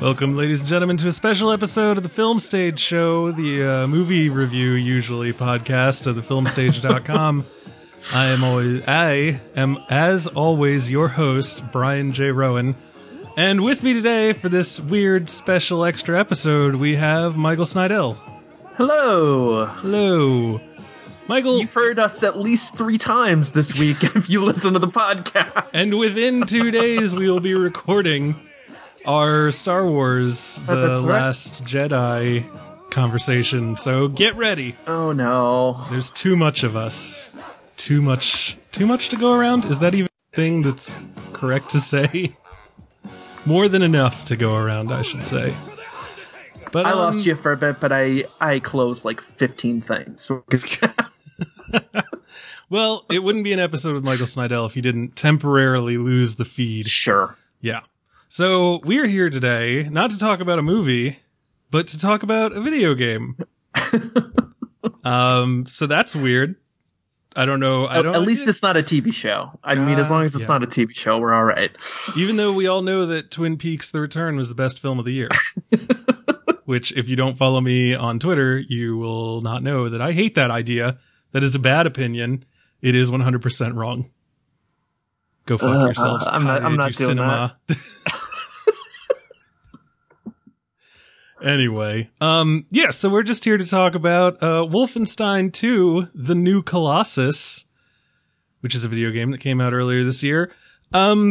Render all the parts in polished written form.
Welcome, ladies and gentlemen, to a special episode of the Film Stage Show, the movie review, usually, podcast of thefilmstage.com. I am, as always, your host, Brian J. Rowan. And with me today for this weird special extra episode, we have Michael Snydell. Hello. Hello. Michael. You've heard us at least 3 times this week if you listen to the podcast. And within 2 days, we will be recording our Star Wars The Last Jedi conversation, so get ready. Oh no. There's too much of us. Too much to go around? Is that even a thing that's correct to say? More than enough to go around, I should say. But I lost you for a bit, but I closed like 15 things. Well, it wouldn't be an episode with Michael Snydell if you didn't temporarily lose the feed. Sure. Yeah. So we're here today not to talk about a movie, but to talk about a video game. So that's weird. I don't know. At least it's not a TV show. I mean, as long as it's not a TV show, we're all right. Even though we all know that Twin Peaks: The Return was the best film of the year. Which, if you don't follow me on Twitter, you will not know that I hate that idea. That is a bad opinion. It is 100% wrong. Go fuck yourselves. I'm not doing cinema. that. Anyway, so we're just here to talk about Wolfenstein 2, The New Colossus, which is a video game that came out earlier this year. We're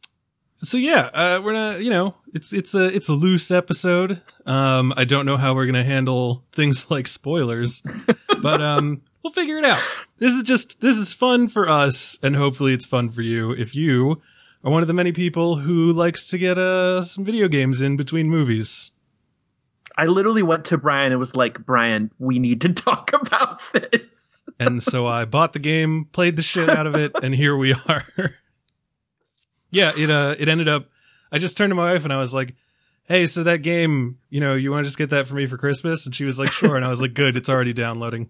not, it's a loose episode. I don't know how we're going to handle things like spoilers, but we'll figure it out. This is fun for us, and hopefully it's fun for you if you are one of the many people who likes to get some video games in between movies. I literally went to Brian and was like, Brian, we need to talk about this. And so I bought the game, played the shit out of it, and here we are. Yeah, it ended up, I just turned to my wife and I was like, hey, so that game, you want to just get that for me for Christmas? And she was like, sure. And I was like, good, it's already downloading.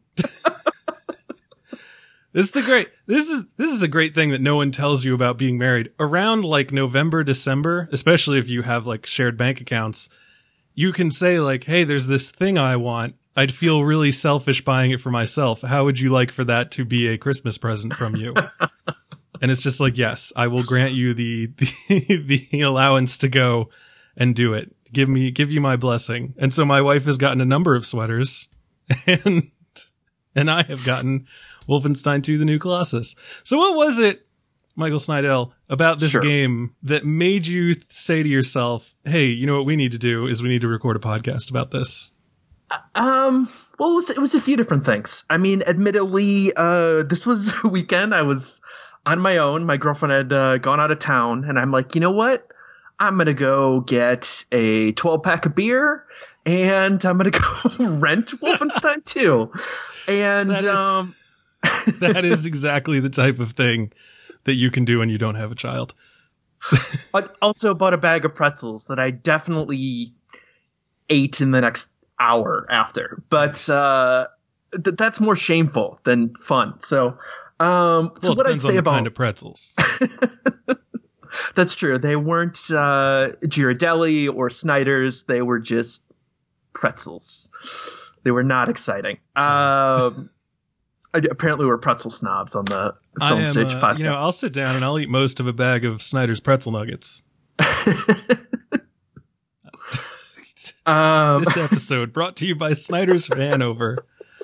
This is a great thing that no one tells you about being married. Around like November, December, especially if you have like shared bank accounts, you can say like, hey, there's this thing I want. I'd feel really selfish buying it for myself. How would you like for that to be a Christmas present from you? And it's just like, yes, I will grant you the allowance to go and do it. Give you my blessing. And so my wife has gotten a number of sweaters and I have gotten Wolfenstein 2: The New Colossus. So what was it, Michael Snydell, about this game that made you say to yourself, hey, you know what we need to do is we need to record a podcast about this? Well, it was a few different things. I mean, admittedly, this was a weekend. I was on my own. My girlfriend had gone out of town, and I'm like, you know what? I'm going to go get a 12-pack of beer, and I'm going to go rent Wolfenstein 2. And that is exactly the type of thing that you can do when you don't have a child. I also bought a bag of pretzels that I definitely ate in the next hour after. But that's more shameful than fun. So, what I'd say about kind of pretzels. That's true. They weren't Ghirardelli or Snyder's. They were just pretzels. They were not exciting. Apparently we're pretzel snobs on the Film Stage podcast. I'll sit down and I'll eat most of a bag of Snyder's pretzel nuggets. This episode brought to you by Snyder's Hanover.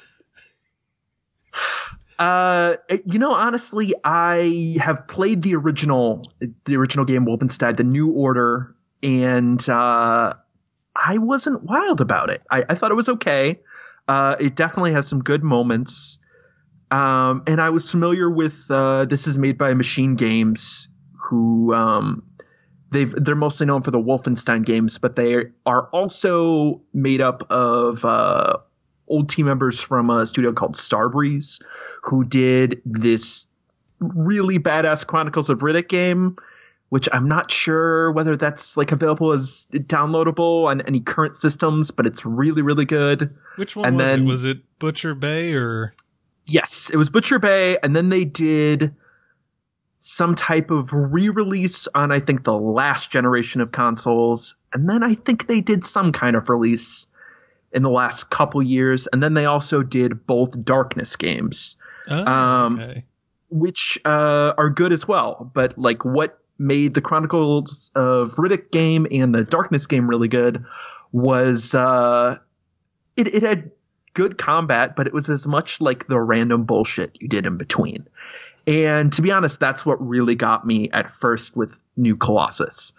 Honestly, I have played the original game Wolfenstein, The New Order, and I wasn't wild about it. I thought it was okay. It definitely has some good moments. And I was familiar with this is made by Machine Games, who they're mostly known for the Wolfenstein games, but they are also made up of old team members from a studio called Starbreeze, who did this really badass Chronicles of Riddick game, which I'm not sure whether that's like available as downloadable on any current systems, but it's really, really good. Which one was it? Was it Butcher Bay or? Yes, it was Butcher Bay, and then they did some type of re-release on, I think, the last generation of consoles. And then I think they did some kind of release in the last couple years. And then they also did both Darkness games, Okay. which are good as well. But like what made the Chronicles of Riddick game and the Darkness game really good was it had good combat, but it was as much like the random bullshit you did in between. And to be honest, that's what really got me at first with New Colossus.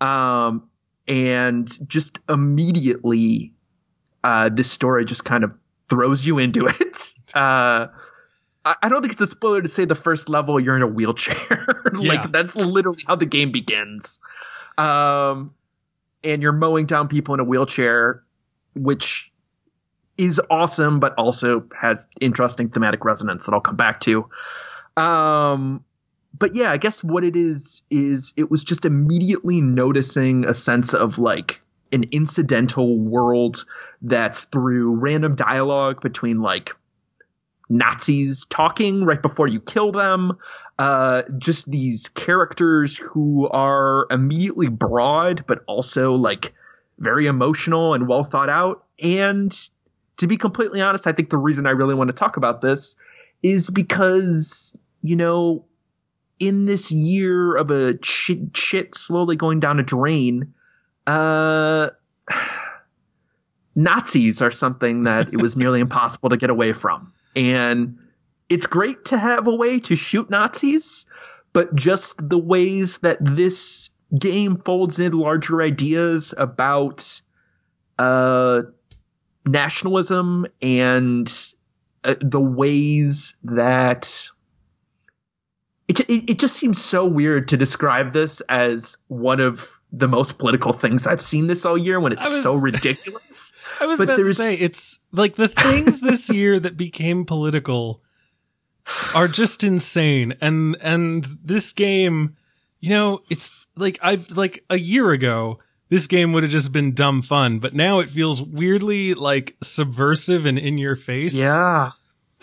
And just immediately, this story just kind of throws you into it. I don't think it's a spoiler to say the first level you're in a wheelchair. Like that's literally how the game begins. And you're mowing down people in a wheelchair, which is awesome, but also has interesting thematic resonance that I'll come back to. But yeah, I guess what it is it was just immediately noticing a sense of like an incidental world that's through random dialogue between like Nazis talking right before you kill them. Just these characters who are immediately broad, but also like very emotional and well thought out. And to be completely honest, I think the reason I really want to talk about this is because, you know, in this year of a shit slowly going down a drain, Nazis are something that it was nearly impossible to get away from. And it's great to have a way to shoot Nazis, but just the ways that this game folds in larger ideas about nationalism and the ways that it just seems so weird to describe this as one of the most political things I've seen this all year when it's so ridiculous. I was about to say, it's like the things this year that became political are just insane. And this game, you know, it's like a year ago, this game would have just been dumb fun, but now it feels weirdly like subversive and in your face. Yeah.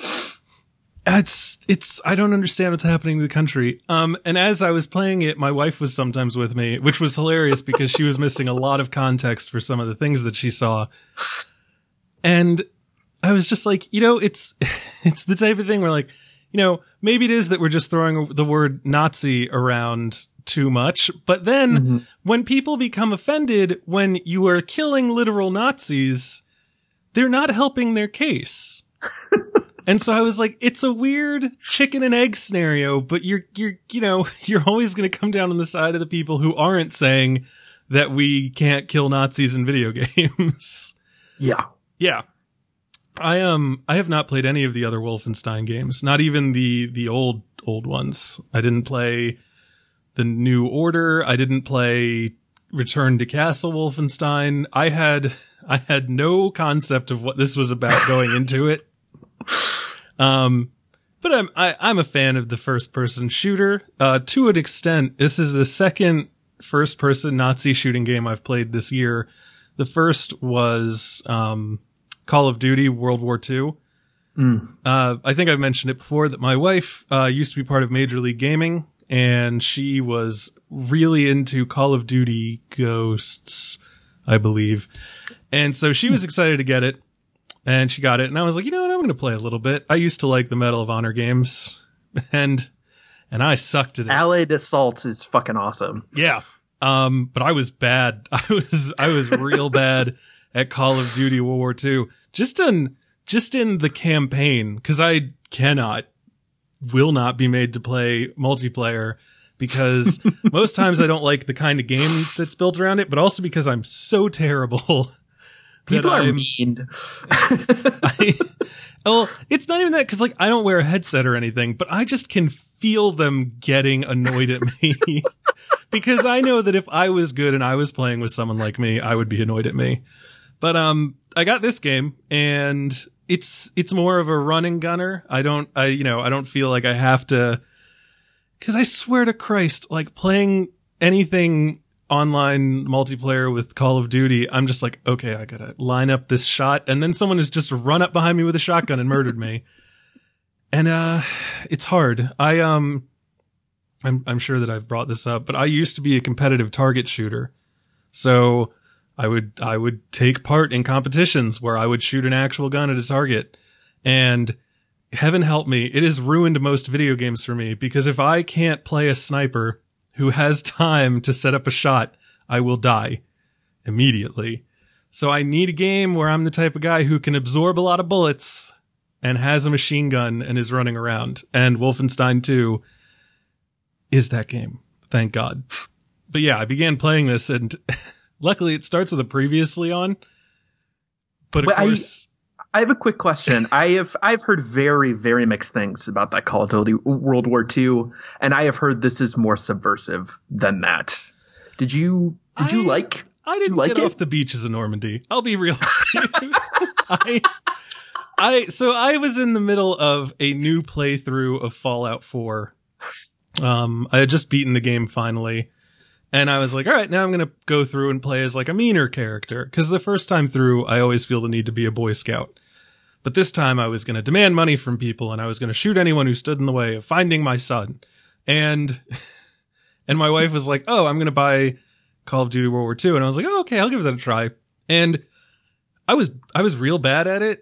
It's I don't understand what's happening to the country. And as I was playing it, my wife was sometimes with me, which was hilarious because she was missing a lot of context for some of the things that she saw. And I was just like, you know, it's the type of thing where like, you know, maybe it is that we're just throwing the word Nazi around too much. But then when people become offended when you are killing literal Nazis, they're not helping their case. And so I was like, it's a weird chicken and egg scenario, but you're always going to come down on the side of the people who aren't saying that we can't kill Nazis in video games. Yeah. Yeah. I have not played any of the other Wolfenstein games, not even the old ones. I didn't play the New Order. I didn't play Return to Castle Wolfenstein. I had no concept of what this was about going into it. But I'm a fan of the first person shooter. To an extent, this is the second first person Nazi shooting game I've played this year. The first was, Call of Duty World War II. I think I've mentioned it before that my wife, used to be part of Major League Gaming, and she was really into Call of Duty Ghosts, I believe. And so she was excited to get it. And she got it, and I was like, you know what, I'm going to play a little bit. I used to like the Medal of Honor games, and I sucked at it. Allied Assault is fucking awesome. Yeah. But I was bad. I was real bad at Call of Duty World War II. Just in the campaign, because I will not be made to play multiplayer, because most times I don't like the kind of game that's built around it, but also because I'm so terrible. People are mean. Well, it's not even that, because like I don't wear a headset or anything, but I just can feel them getting annoyed at me because I know that if I was good and I was playing with someone like me, I would be annoyed at me. But I got this game, and it's more of a run and gunner. I don't feel like I have to, because I swear to Christ, like playing anything online multiplayer with Call of Duty, I'm just like, okay, I gotta line up this shot, and then someone has just run up behind me with a shotgun and murdered me. And it's hard. I'm sure that I've brought this up, but I used to be a competitive target shooter. So I would take part in competitions where I would shoot an actual gun at a target. And heaven help me, it has ruined most video games for me, because if I can't play a sniper who has time to set up a shot, I will die immediately. So I need a game where I'm the type of guy who can absorb a lot of bullets and has a machine gun and is running around. And Wolfenstein 2 is that game. Thank God. But yeah, I began playing this, and luckily it starts with a previously on. But of course, I have a quick question. I've heard very, very mixed things about that Call of Duty World War II, and I have heard this is more subversive than that. Did you like? I didn't get off the beaches of Normandy. I'll be real. So I was in the middle of a new playthrough of Fallout 4. I had just beaten the game finally, and I was like, all right, now I'm going to go through and play as like a meaner character. Because the first time through, I always feel the need to be a Boy Scout. But this time I was going to demand money from people, and I was going to shoot anyone who stood in the way of finding my son. And my wife was like, oh, I'm going to buy Call of Duty World War II. And I was like, oh, okay, I'll give that a try. And I was real bad at it.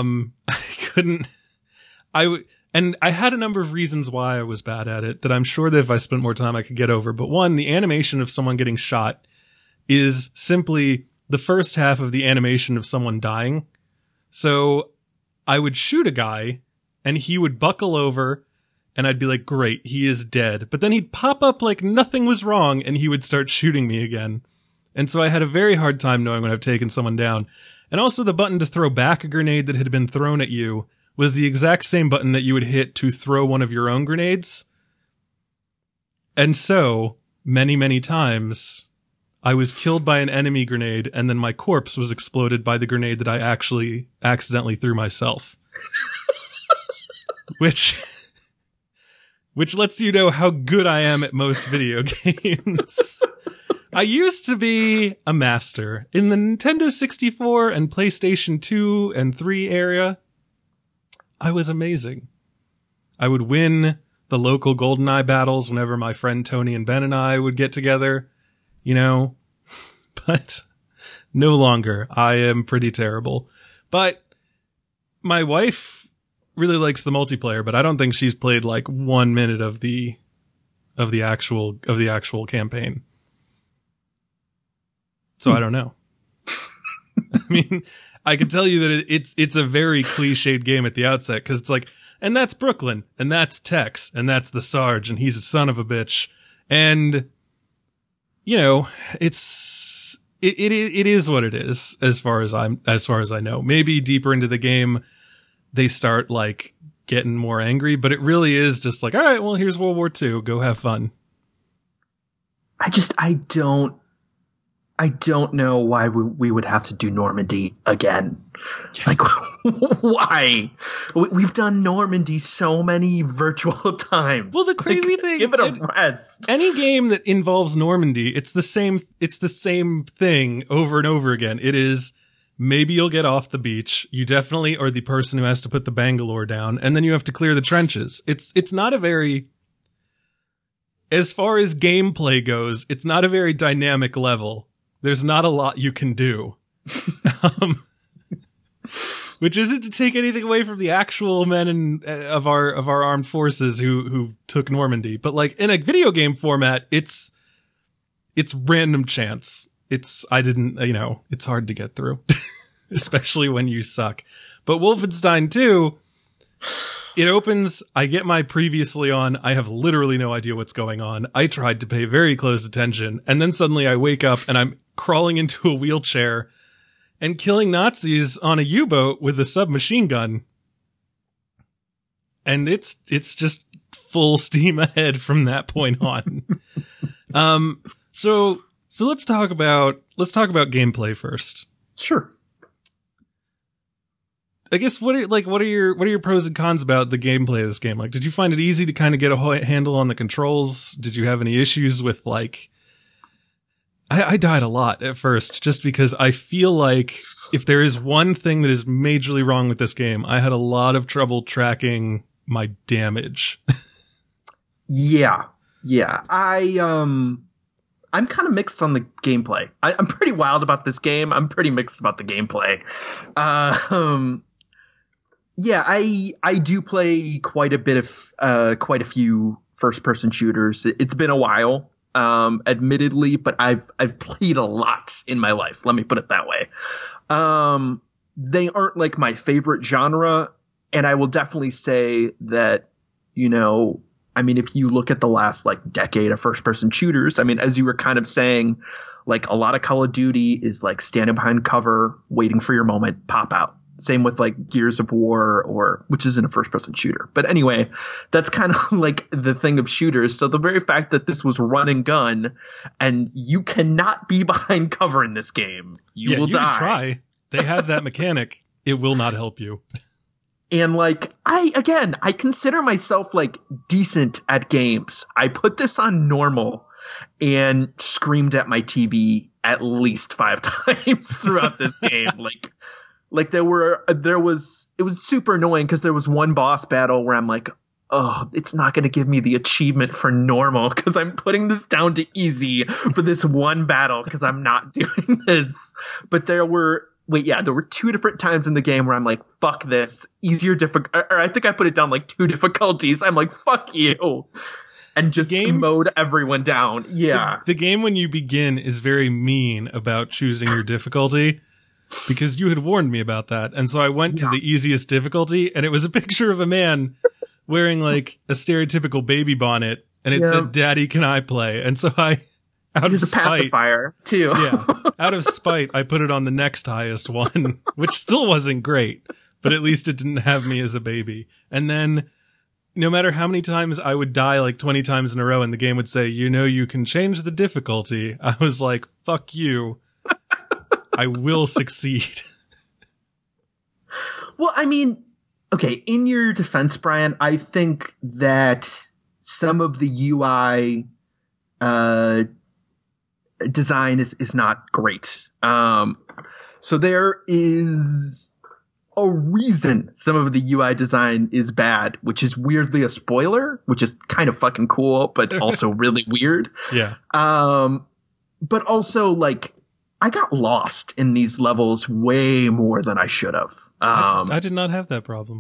And I had a number of reasons why I was bad at it that I'm sure that if I spent more time, I could get over. But one, the animation of someone getting shot is simply the first half of the animation of someone dying. So I would shoot a guy and he would buckle over and I'd be like, great, he is dead. But then he'd pop up like nothing was wrong and he would start shooting me again. And so I had a very hard time knowing when I've taken someone down. And also the button to throw back a grenade that had been thrown at you was the exact same button that you would hit to throw one of your own grenades. And so, many, many times, I was killed by an enemy grenade, and then my corpse was exploded by the grenade that I actually accidentally threw myself. Which lets you know how good I am at most video games. I used to be a master. In the Nintendo 64 and PlayStation 2 and 3 area, I was amazing. I would win the local GoldenEye battles whenever my friend Tony and Ben and I would get together, you know, but no longer. I am pretty terrible. But my wife really likes the multiplayer, but I don't think she's played like 1 minute of the actual campaign. So I don't know. I mean, I can tell you that it's a very cliched game at the outset, because it's like, and that's Brooklyn, and that's Tex, and that's the Sarge, and he's a son of a bitch. And, you know, it is what it is, as far as I know. Maybe deeper into the game, they start like getting more angry, but it really is just like, all right, well, here's World War II. Go have fun. I don't know why we would have to do Normandy again. Like, why? We've done Normandy so many virtual times. Well, the crazy thing, give it a rest. Any game that involves Normandy, it's the same thing over and over again. It is, maybe you'll get off the beach. You definitely are the person who has to put the Bangalore down, and then you have to clear the trenches. It's not a very, as far as gameplay goes, it's not a very dynamic level. There's not a lot you can do. Which isn't to take anything away from the actual men of our armed forces who took Normandy. But like in a video game format, it's random chance. It's hard to get through, especially when you suck. But Wolfenstein 2, it opens, I get my previously on, I have literally no idea what's going on. I tried to pay very close attention, and then suddenly I wake up and I'm crawling into a wheelchair and killing Nazis on a U-boat with a submachine gun. And it's just full steam ahead from that point on. So let's talk about gameplay first. Sure. I guess what are your pros and cons about the gameplay of this game? Like, did you find it easy to kind of get a handle on the controls? Did you have any issues with like? I died a lot at first just because I feel like if there is one thing that is majorly wrong with this game, I had a lot of trouble tracking my damage. Yeah. Yeah, I'm kind of mixed on the gameplay. I'm pretty wild about this game. I'm pretty mixed about the gameplay. Yeah, I do play quite a few first person shooters. It's been a while, admittedly, but I've played a lot in my life. Let me put it that way. They aren't like my favorite genre, and I will definitely say that, I mean, if you look at the last like decade of first person shooters, I mean, as you were kind of saying, like a lot of Call of Duty is like standing behind cover, waiting for your moment, pop out. Same with like Gears of War, which isn't a first person shooter. But anyway, that's kind of like the thing of shooters. So the very fact that this was run and gun and you cannot be behind cover in this game, you will die. Can try. They have that mechanic. It will not help you. And like, I consider myself like decent at games. I put this on normal and screamed at my TV at least 5 times throughout this game. Like it was super annoying because there was one boss battle where I'm like, oh, it's not going to give me the achievement for normal because I'm putting this down to easy for this one battle because I'm not doing this. But there were 2 different times in the game where I'm like, fuck this, easier or I think I put it down like 2 difficulties. I'm like, fuck you. And just mowed everyone down. Yeah. The game when you begin is very mean about choosing your difficulty because you had warned me about that. And so I went to the easiest difficulty and it was a picture of a man wearing like a stereotypical baby bonnet and it said, "Daddy, can I play?" And so He's a pacifier too. Out of spite, I put it on the next highest one, which still wasn't great, but at least it didn't have me as a baby. And then no matter how many times I would die like 20 times in a row and the game would say, you can change the difficulty. I was like, fuck you. I will succeed. Well, I mean, okay, in your defense, Brian, I think that some of the UI design is not great. So there is a reason some of the UI design is bad, which is weirdly a spoiler, which is kind of fucking cool, but also really weird. Yeah. But also like I got lost in these levels way more than I should have. I did not have that problem.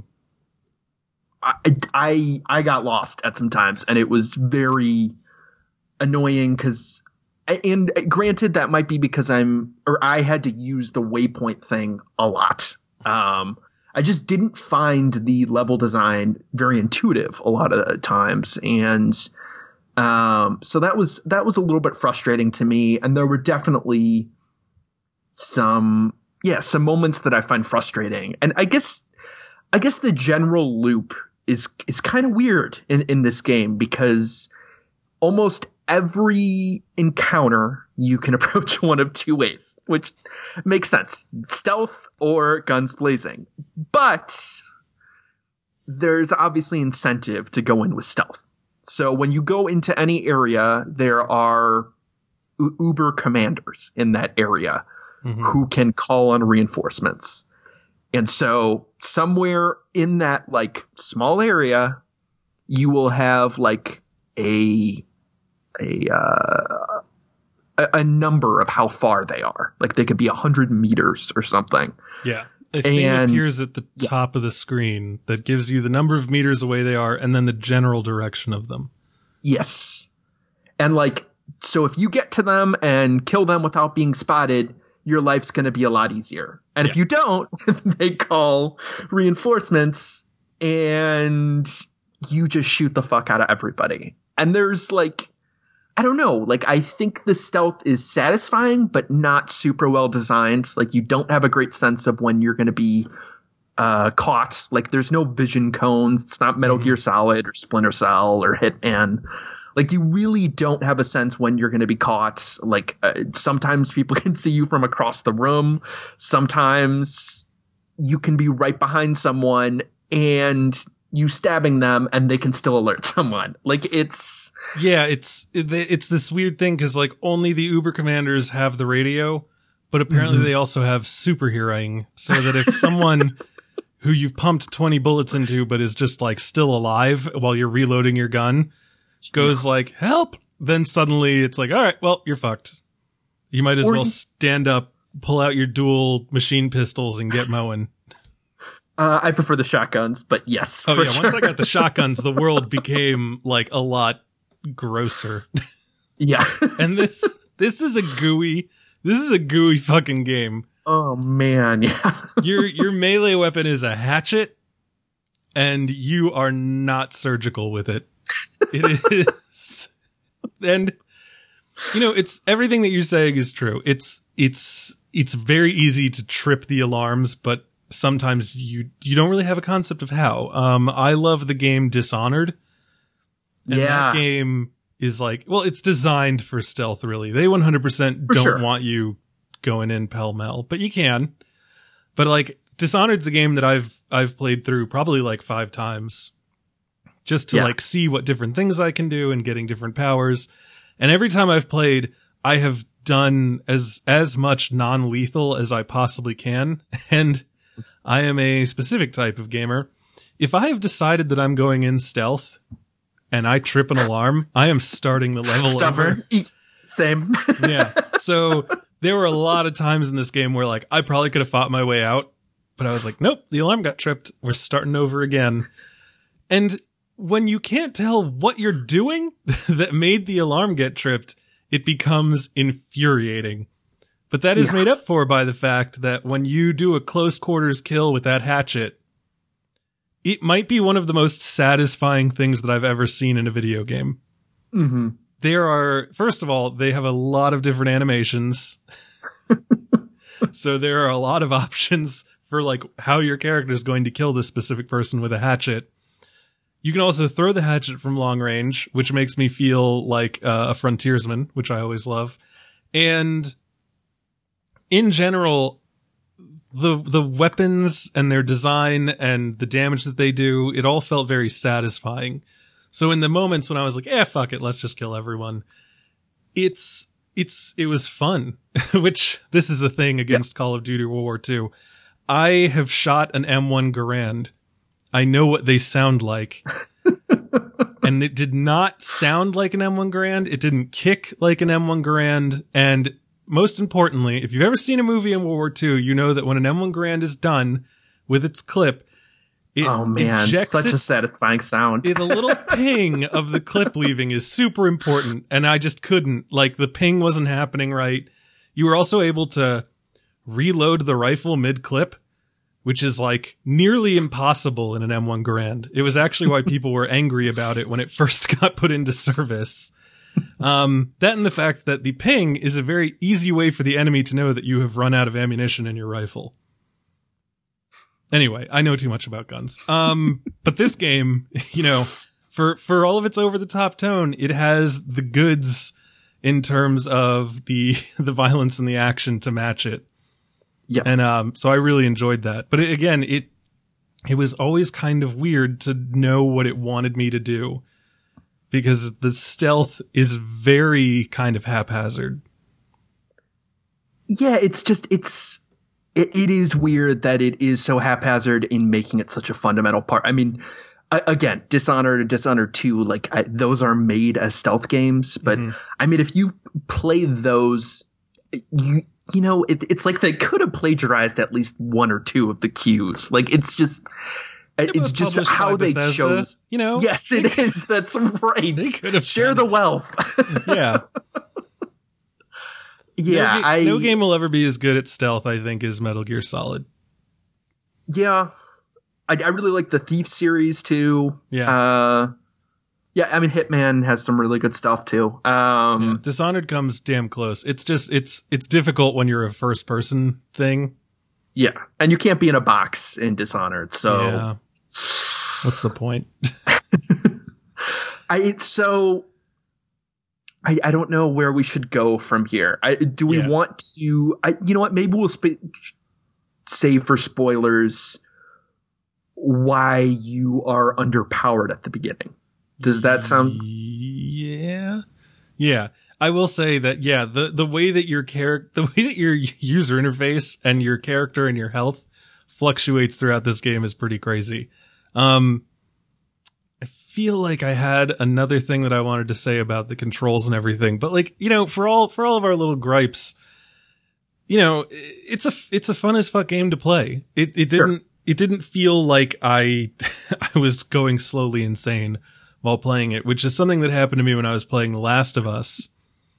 I got lost at some times and it was very annoying and granted, that might be because I had to use the waypoint thing a lot. I just didn't find the level design very intuitive a lot of times. And so that was a little bit frustrating to me. And there were definitely some moments that I find frustrating. And I guess the general loop is kind of weird in this game because almost every encounter you can approach one of 2 ways, which makes sense. Stealth or guns blazing. But there's obviously incentive to go in with stealth. So when you go into any area, there are Uber commanders in that area who can call on reinforcements. And so somewhere in that like small area, you will have like a number of how far they are. Like they could be 100 meters or something. Yeah. A thing appears at the top of the screen that gives you the number of meters away they are and then the general direction of them. Yes. And like, so if you get to them and kill them without being spotted, your life's going to be a lot easier. And if you don't, they call reinforcements and you just shoot the fuck out of everybody. And there's like, I don't know, like I think the stealth is satisfying, but not super well designed. Like you don't have a great sense of when you're going to be caught. Like there's no vision cones. It's not Metal Gear Solid or Splinter Cell or Hitman. Like you really don't have a sense when you're going to be caught. Like sometimes people can see you from across the room. Sometimes you can be right behind someone and you stabbing them and they can still alert someone. Like it's this weird thing because like only the Uber commanders have the radio, but apparently they also have superheroing, so that if someone who you've pumped 20 bullets into but is just like still alive while you're reloading your gun, goes like, help, then suddenly it's like, all right, well, you're fucked. You might as well stand up, pull out your dual machine pistols and get mowing. I prefer the shotguns, but yes. Oh yeah, sure. once I got the shotguns, the world became like a lot grosser. Yeah. And this is a gooey fucking game. Oh man, yeah. Your melee weapon is a hatchet, and you are not surgical with it. It is, and it's everything that you're saying is true. It's very easy to trip the alarms, but sometimes you don't really have a concept of how. I love the game Dishonored. And that game is like, well, it's designed for stealth, really. They 100% don't want you going in pell-mell, but you can. But like, Dishonored's a game that I've played through probably like 5 times just to like see what different things I can do and getting different powers. And every time I've played, I have done as much non-lethal as I possibly can. And I am a specific type of gamer. If I have decided that I'm going in stealth and I trip an alarm, I am starting the level over. Same. Yeah. So there were a lot of times in this game where like I probably could have fought my way out, but I was like, nope, the alarm got tripped. We're starting over again. And when you can't tell what you're doing that made the alarm get tripped, it becomes infuriating. But that is made up for by the fact that when you do a close quarters kill with that hatchet, it might be one of the most satisfying things that I've ever seen in a video game. Mm-hmm. First of all, they have a lot of different animations. So there are a lot of options for like how your character is going to kill this specific person with a hatchet. You can also throw the hatchet from long range, which makes me feel like a frontiersman, which I always love. And in general, the weapons and their design and the damage that they do, it all felt very satisfying. So in the moments when I was like, fuck it, let's just kill everyone, it was fun. Which, this is a thing against Call of Duty World War II. I have shot an M1 Garand. I know what they sound like. And it did not sound like an M1 Garand. It didn't kick like an M1 Garand. And most importantly, if you've ever seen a movie in World War II, you know that when an M1 Garand is done with its clip, it ejects such a satisfying sound. The little ping of the clip leaving is super important, and I just couldn't. Like, the ping wasn't happening right. You were also able to reload the rifle mid-clip, which is like nearly impossible in an M1 Garand. It was actually why people were angry about it when it first got put into service. That and the fact that the ping is a very easy way for the enemy to know that you have run out of ammunition in your rifle. Anyway, I know too much about guns. But this game, for all of its over-the-top tone, it has the goods in terms of the violence and the action to match it. Yeah. And so I really enjoyed that. But it was always kind of weird to know what it wanted me to do, because the stealth is very kind of haphazard. Yeah, it is weird that it is so haphazard in making it such a fundamental part. I mean, again, Dishonored and Dishonored 2, like those are made as stealth games. But I mean, if you play those, it's like they could have plagiarized at least one or two of the cues. Like it's just how they chose. Yes, it is. That's right. They could have share the wealth. Yeah. Yeah, no game will ever be as good at stealth, I think, as Metal Gear Solid. Yeah. I really like the Thief series, too. Yeah. I mean, Hitman has some really good stuff, too. Dishonored comes damn close. It's just, it's difficult when you're a first-person thing. Yeah, and you can't be in a box in Dishonored, so... Yeah. What's the point? I don't know where we should go from here. Do we want to... you know what? Maybe we'll save for spoilers why you are underpowered at the beginning. Does that sound... Yeah. Yeah. I will say that, the way that your user interface and your character and your health fluctuates throughout this game is pretty crazy. I feel like I had another thing that I wanted to say about the controls and everything, but like, you know, for all of our little gripes, you know, it's a fun as fuck game to play. It didn't feel like I was going slowly insane while playing it, which is something that happened to me when I was playing The Last of Us.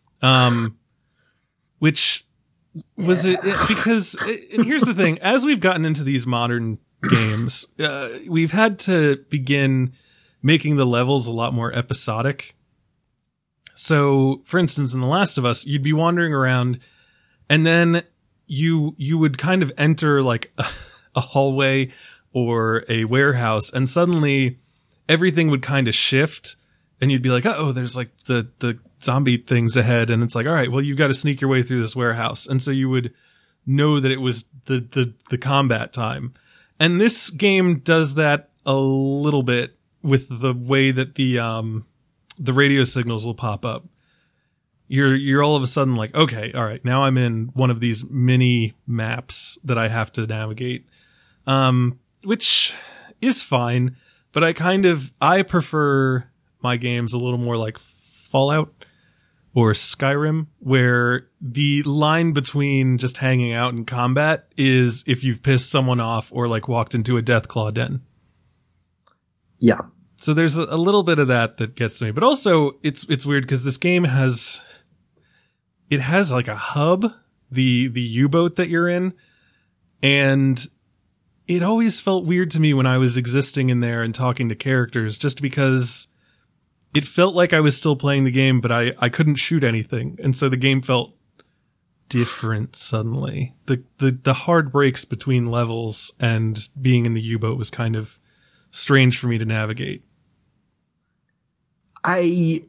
Which was it because, and here's the thing, as we've gotten into these modern games, we've had to begin making the levels a lot more episodic. So, for instance, in The Last of Us, you'd be wandering around, and then you would kind of enter like a hallway or a warehouse, and suddenly everything would kind of shift, and you'd be like, oh, there's like the zombie things ahead, and it's like, all right, well, you've got to sneak your way through this warehouse. And so you would know that it was the combat time. And this game does that a little bit with the way that the radio signals will pop up. You're all of a sudden like, okay, all right, now I'm in one of these mini maps that I have to navigate, which is fine, but I prefer my games a little more like Fallout or Skyrim, where the line between just hanging out and combat is if you've pissed someone off or like walked into a Deathclaw den. Yeah. So there's a little bit of that gets to me, but also it's weird because this game has like a hub, the U-boat that you're in, and it always felt weird to me when I was existing in there and talking to characters, just because it felt like I was still playing the game, but I couldn't shoot anything, and so the game felt different suddenly. The hard breaks between levels and being in the U-boat was kind of strange for me to navigate. I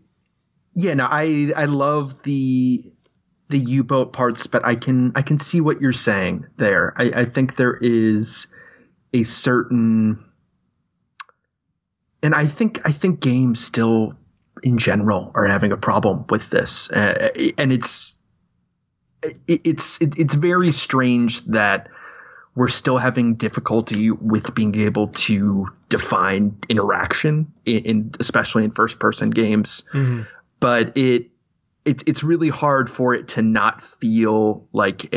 love the U-boat parts, but I can see what you're saying there. I think there is a certain, and I think games still in general are having a problem with this, and it's very strange that we're still having difficulty with being able to define interaction especially in first person games. Mm-hmm. But it's really hard for it to not feel like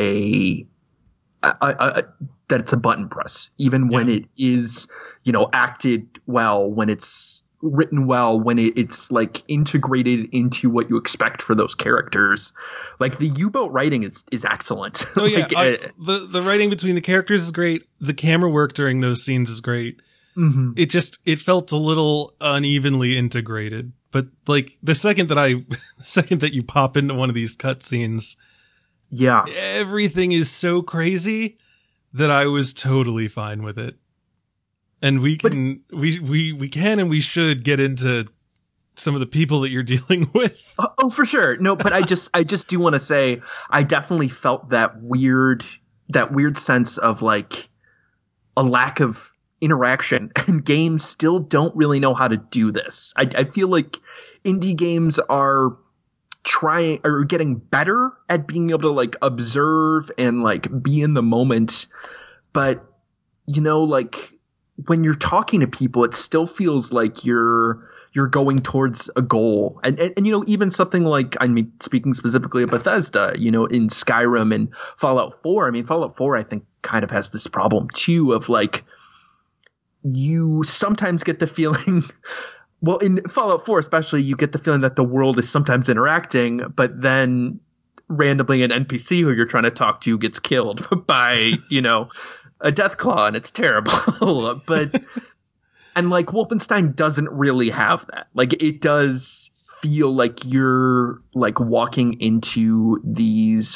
that it's a button press, even when it is, acted well, when it's written well, when it's like integrated into what you expect for those characters. Like the U-boat writing is excellent. Oh yeah, the writing between the characters is great. The camera work during those scenes is great. Mm-hmm. It felt a little unevenly integrated. But like the second that you pop into one of these cutscenes, yeah, everything is so crazy that I was totally fine with it. And we can and we should get into some of the people that you're dealing with. Oh, for sure. No, but I just do want to say I definitely felt that weird sense of like a lack of interaction, and games still don't really know how to do this. I feel like indie games are getting better at being able to like observe and like be in the moment, but like when you're talking to people, it still feels like you're going towards a goal. And even something like, I mean, speaking specifically of Bethesda, in Skyrim and Fallout 4, Fallout 4 I think kind of has this problem too of like, you sometimes get the feeling, well, in Fallout 4 especially, you get the feeling that the world is sometimes interacting, but then randomly an NPC who you're trying to talk to gets killed by, a Deathclaw, and it's terrible. But and like Wolfenstein doesn't really have that. Like it does feel like you're like walking into these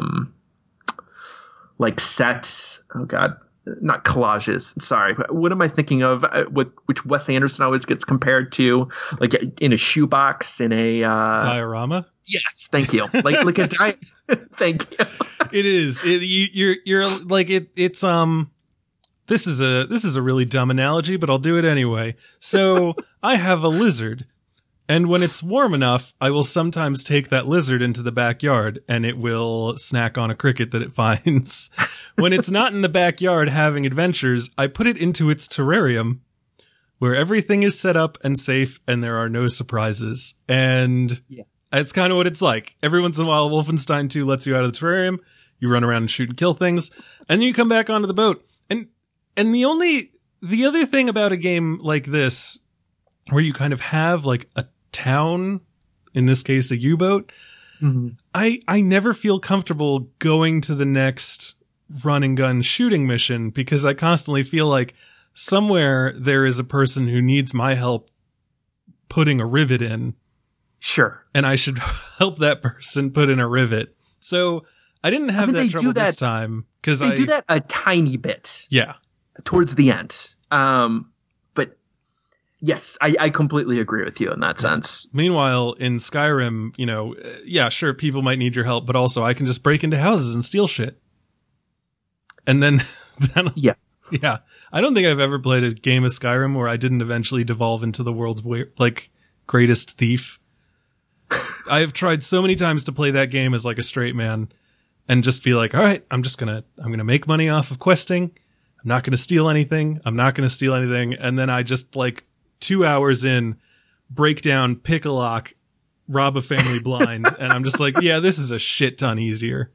like sets. Oh God. Not collages. Sorry. What am I thinking of? Which Wes Anderson always gets compared to, like in a shoebox, in a diorama. Yes, thank you. Like a Thank you. It is. You're like it. It's This is a really dumb analogy, but I'll do it anyway. So I have a lizard. And when it's warm enough, I will sometimes take that lizard into the backyard and it will snack on a cricket that it finds. When it's not in the backyard having adventures, I put it into its terrarium, where everything is set up and safe and there are no surprises. And it's kind of what it's like. Every once in a while, Wolfenstein 2 lets you out of the terrarium. You run around and shoot and kill things, and then you come back onto the boat. And the other thing about a game like this, where you kind of have like a town, in this case, a U-boat, I never feel comfortable going to the next run and gun shooting mission, because I constantly feel like somewhere there is a person who needs my help putting a rivet in. Sure. And I should help that person put in a rivet. So I didn't have that trouble this time, because they do that a tiny bit. Yeah. Towards the end. But yes, I completely agree with you in that sense. Meanwhile, in Skyrim, yeah, sure, people might need your help, but also I can just break into houses and steal shit. And then yeah. I don't think I've ever played a game of Skyrim where I didn't eventually devolve into the world's greatest thief. I have tried so many times to play that game as like a straight man and just be like, all right, I'm going to make money off of questing. I'm not going to steal anything. And then I just 2 hours in, break down, pick a lock, rob a family blind. And I'm just like, yeah, this is a shit ton easier.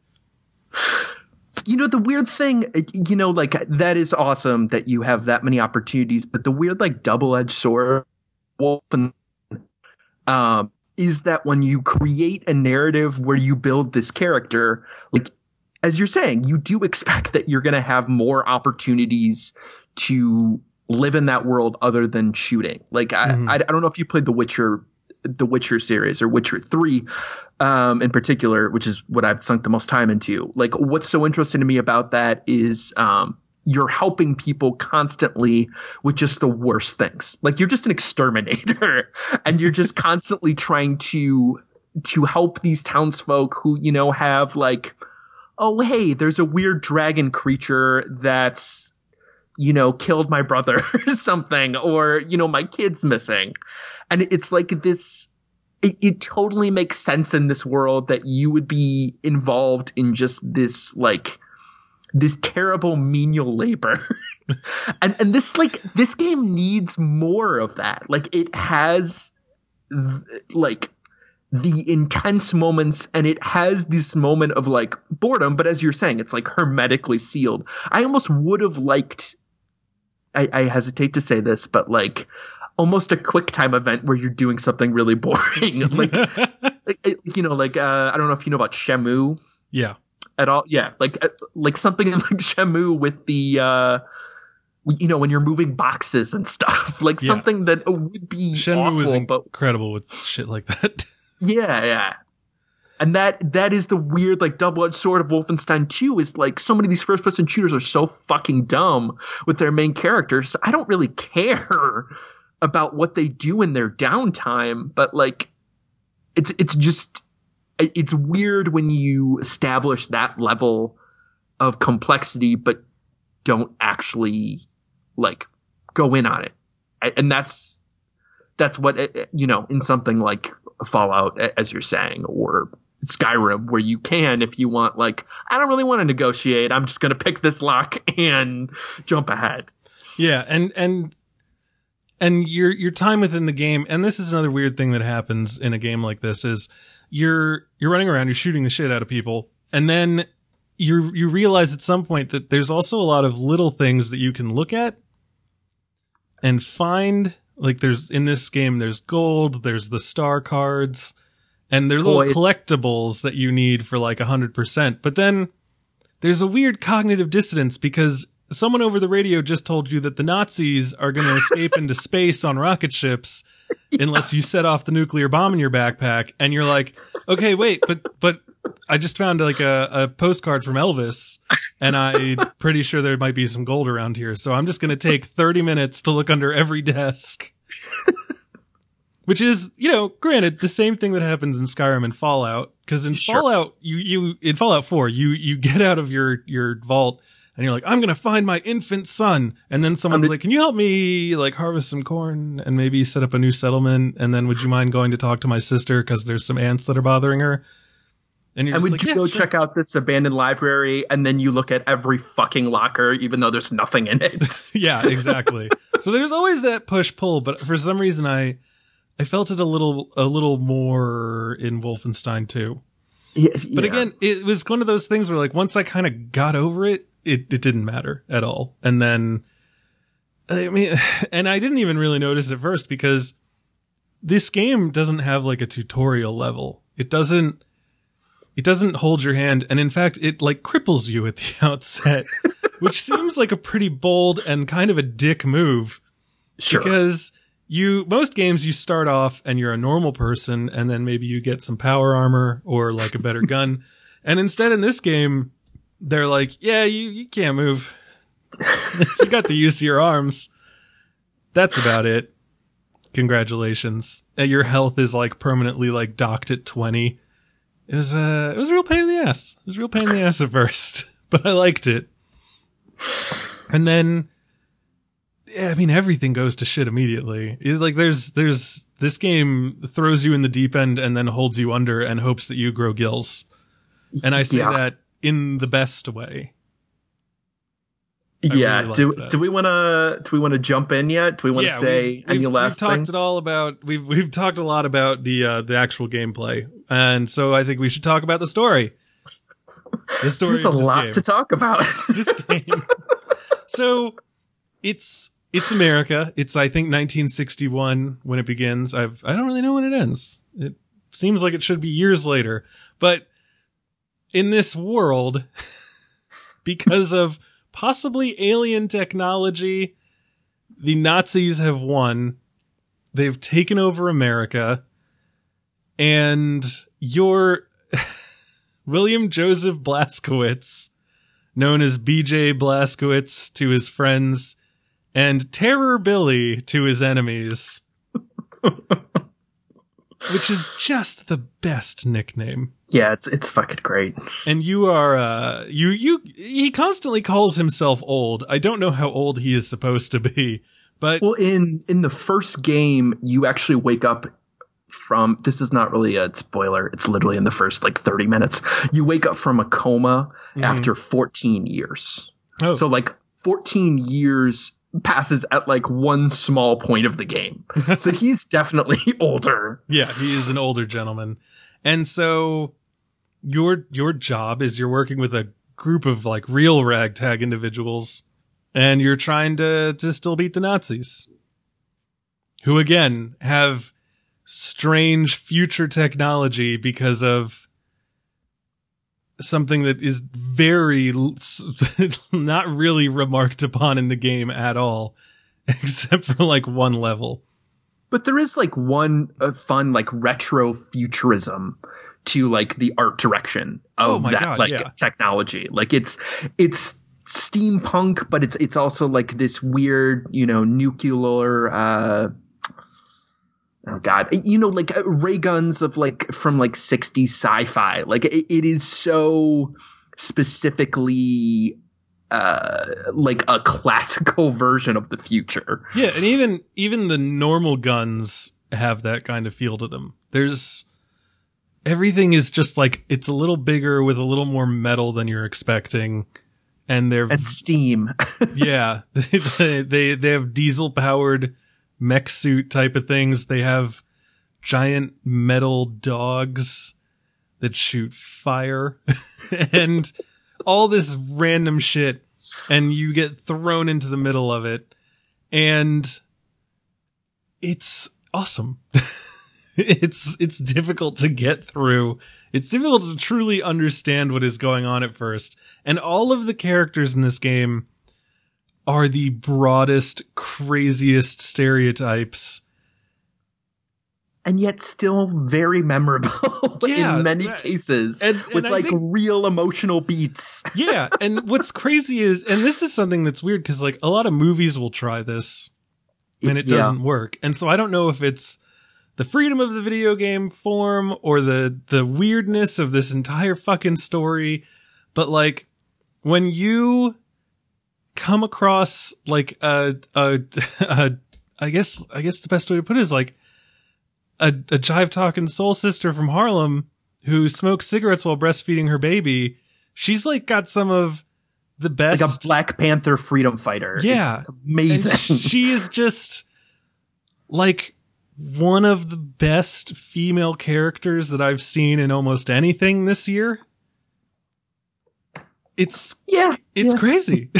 The weird thing, that is awesome that you have that many opportunities, but the weird, double-edged sword is that when you create a narrative where you build this character, as you're saying, you do expect that you're going to have more opportunities to live in that world other than shooting. I don't know if you played the Witcher series or Witcher 3 in particular, which is what I've sunk the most time into. What's so interesting to me about that is you're helping people constantly with just the worst things. You're just an exterminator and you're just constantly trying to help these townsfolk who, have oh, hey, there's a weird dragon creature that's, killed my brother or something, or, my kid's missing. And it's this, it totally makes sense in this world that you would be involved in just this, this terrible menial labor. and this game needs more of that. It has the intense moments, and it has this moment of boredom, but as you're saying, it's hermetically sealed. I almost would have liked, I hesitate to say this, but almost a quick time event where you're doing something really boring. I don't know if you know about Shenmue. Yeah. At all. Yeah. Something like Shenmue with the, when you're moving boxes and stuff, something that would be Shenmue awful, was incredible with shit like that. Yeah. And that is the weird, double-edged sword of Wolfenstein 2 is so many of these first-person shooters are so fucking dumb with their main characters. I don't really care about what they do in their downtime, but it's weird when you establish that level of complexity, but don't actually go in on it. And that's what, in something like Fallout, as you're saying, or Skyrim, where you can, if you want, I don't really want to negotiate. I'm just going to pick this lock and jump ahead. Yeah. And your time within the game, and this is another weird thing that happens in a game like this, is you're running around, you're shooting the shit out of people, and then you realize at some point that there's also a lot of little things that you can look at and find. There's, in this game, there's gold, there's the star cards, and there's little collectibles that you need for 100%. But then there's a weird cognitive dissonance because someone over the radio just told you that the Nazis are going to escape into space on rocket ships unless you set off the nuclear bomb in your backpack. And you're like, okay, wait, but I just found a postcard from Elvis, and I'm pretty sure there might be some gold around here. So I'm just going to take 30 minutes to look under every desk. Which is, granted, the same thing that happens in Skyrim and Fallout. Because in Fallout, in Fallout 4, you get out of your vault and you're like, I'm going to find my infant son. And then someone's like, can you help me harvest some corn and maybe set up a new settlement? And then would you mind going to talk to my sister because there's some ants that are bothering her? And would you go check out this abandoned library, and then you look at every fucking locker, even though there's nothing in it? Yeah, exactly. So there's always that push-pull, but for some reason I felt it a little more in Wolfenstein 2. Yeah. But again, it was one of those things where like once I kind of got over it, it didn't matter at all. And then, I mean, and I didn't even really notice at first because this game doesn't have like a tutorial level. It doesn't hold your hand. And in fact, it like cripples you at the outset, which seems like a pretty bold and kind of a dick move. Sure. Because most games you start off and you're a normal person and then maybe you get some power armor or like a better gun. And instead in this game, they're like, yeah, you can't move. You got the use of your arms. That's about it. Congratulations. And your health is like permanently like docked at 20. It was a real pain in the ass. It was a real pain in the ass at first, but I liked it. And then, yeah, I mean, everything goes to shit immediately. Like there's this game throws you in the deep end and then holds you under and hopes that you grow gills. And I say that in the best way. Yeah. Really do we want to jump in yet? Do we want to say any last things? We've talked a lot about the actual gameplay, and so I think we should talk about the story. The story. There's a lot to talk about. This game. So it's America. It's I think 1961 when it begins. I don't really know when it ends. It seems like it should be years later, but in this world, because of possibly alien technology, the Nazis have won. They've taken over America. And your William Joseph Blazkowicz, known as BJ Blazkowicz to his friends, and Terror Billy to his enemies, which is just the best nickname. Yeah, it's fucking great. And you are, he constantly calls himself old. I don't know how old he is supposed to be, but. Well, in the first game, you actually wake up from, this is not really a spoiler. It's literally in the first like 30 minutes. You wake up from a coma after 14 years. Oh. So like 14 years passes at like one small point of the game. So he's definitely older. Yeah, he is an older gentleman. And so your job is you're working with a group of like real ragtag individuals and you're trying to still beat the Nazis, who again have strange future technology because of something that is very not really remarked upon in the game at all, except for like one level. But there is like one fun like retro futurism to like the art direction of technology. Like it's steampunk, but it's also like this weird, nuclear like ray guns of like from like 60s sci-fi. Like it is so specifically like a classical version of the future. Yeah, and even the normal guns have that kind of feel to them. Everything is just like it's a little bigger with a little more metal than you're expecting, and steam. Yeah, they have diesel powered mech suit type of things. They have giant metal dogs that shoot fire and all this random shit, and you get thrown into the middle of it, and it's awesome. It's difficult to get through. It's difficult to truly understand what is going on at first. And all of the characters in this game are the broadest, craziest stereotypes. And yet still very memorable in many cases, with like real emotional beats. Yeah, and what's crazy is, and this is something that's weird because like a lot of movies will try this and it doesn't work. And so I don't know if it's the freedom of the video game form or the weirdness of this entire fucking story. But like when you come across like I guess the best way to put it is like a jive talking soul sister from Harlem who smokes cigarettes while breastfeeding her baby. She's like got some of the best. Like a Black Panther freedom fighter. Yeah. It's amazing. And she is just like one of the best female characters that I've seen in almost anything this year. It's crazy.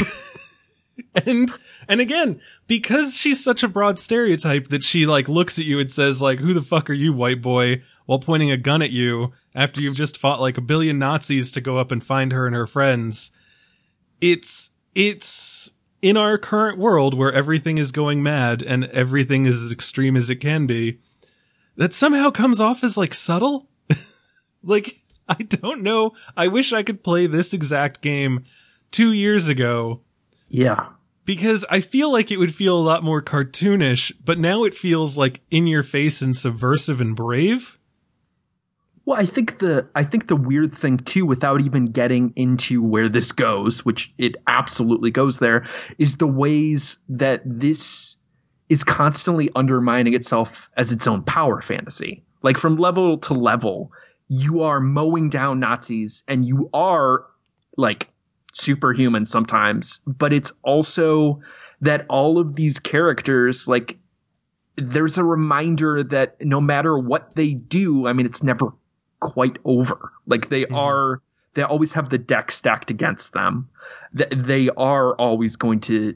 And again, because she's such a broad stereotype that she like looks at you and says like, who the fuck are you, white boy, while pointing a gun at you after you've just fought like a billion Nazis to go up and find her and her friends. It's in our current world where everything is going mad and everything is as extreme as it can be, that somehow comes off as like subtle. Like, I don't know. I wish I could play this exact game 2 years ago. Yeah. Because I feel like it would feel a lot more cartoonish, but now it feels like in your face and subversive and brave. Well, I think the weird thing too, without even getting into where this goes, which it absolutely goes there, is the ways that this is constantly undermining itself as its own power fantasy. Like from level to level, you are mowing down Nazis and you are like superhuman sometimes, but it's also that all of these characters, like, there's a reminder that no matter what they do, I mean, it's never quite over. Like they always have the deck stacked against them. They are always going to,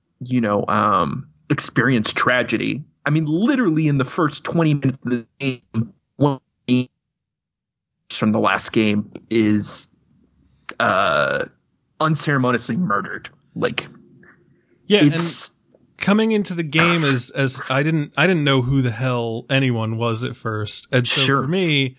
experience tragedy. I mean, literally in the first 20 minutes of the game, one from the last game is unceremoniously murdered. Like, yeah, and coming into the game as I didn't know who the hell anyone was at first, and so for me,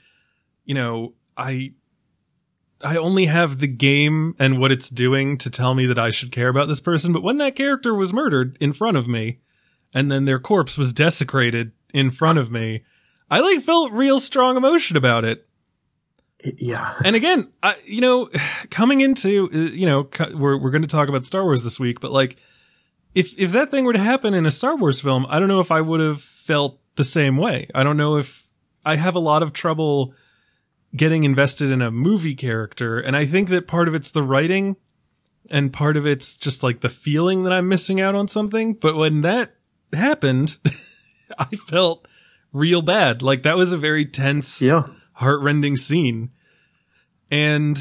I only have the game and what it's doing to tell me that I should care about this person. But when that character was murdered in front of me, and then their corpse was desecrated in front of me, I like felt real strong emotion about it. Yeah. And again, coming into, we're going to talk about Star Wars this week, but like, if that thing were to happen in a Star Wars film, I don't know if I would have felt the same way. I don't know if I have a lot of trouble getting invested in a movie character. And I think that part of it's the writing and part of it's just like the feeling that I'm missing out on something. But when that happened, I felt real bad. Like that was a very tense, heartrending scene. And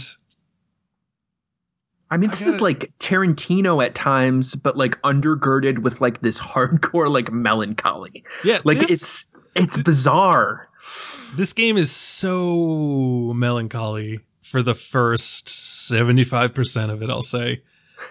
I mean, this is like Tarantino at times, but like undergirded with like this hardcore, like melancholy. Yeah. Like it's bizarre. This game is so melancholy for the first 75% of it, I'll say.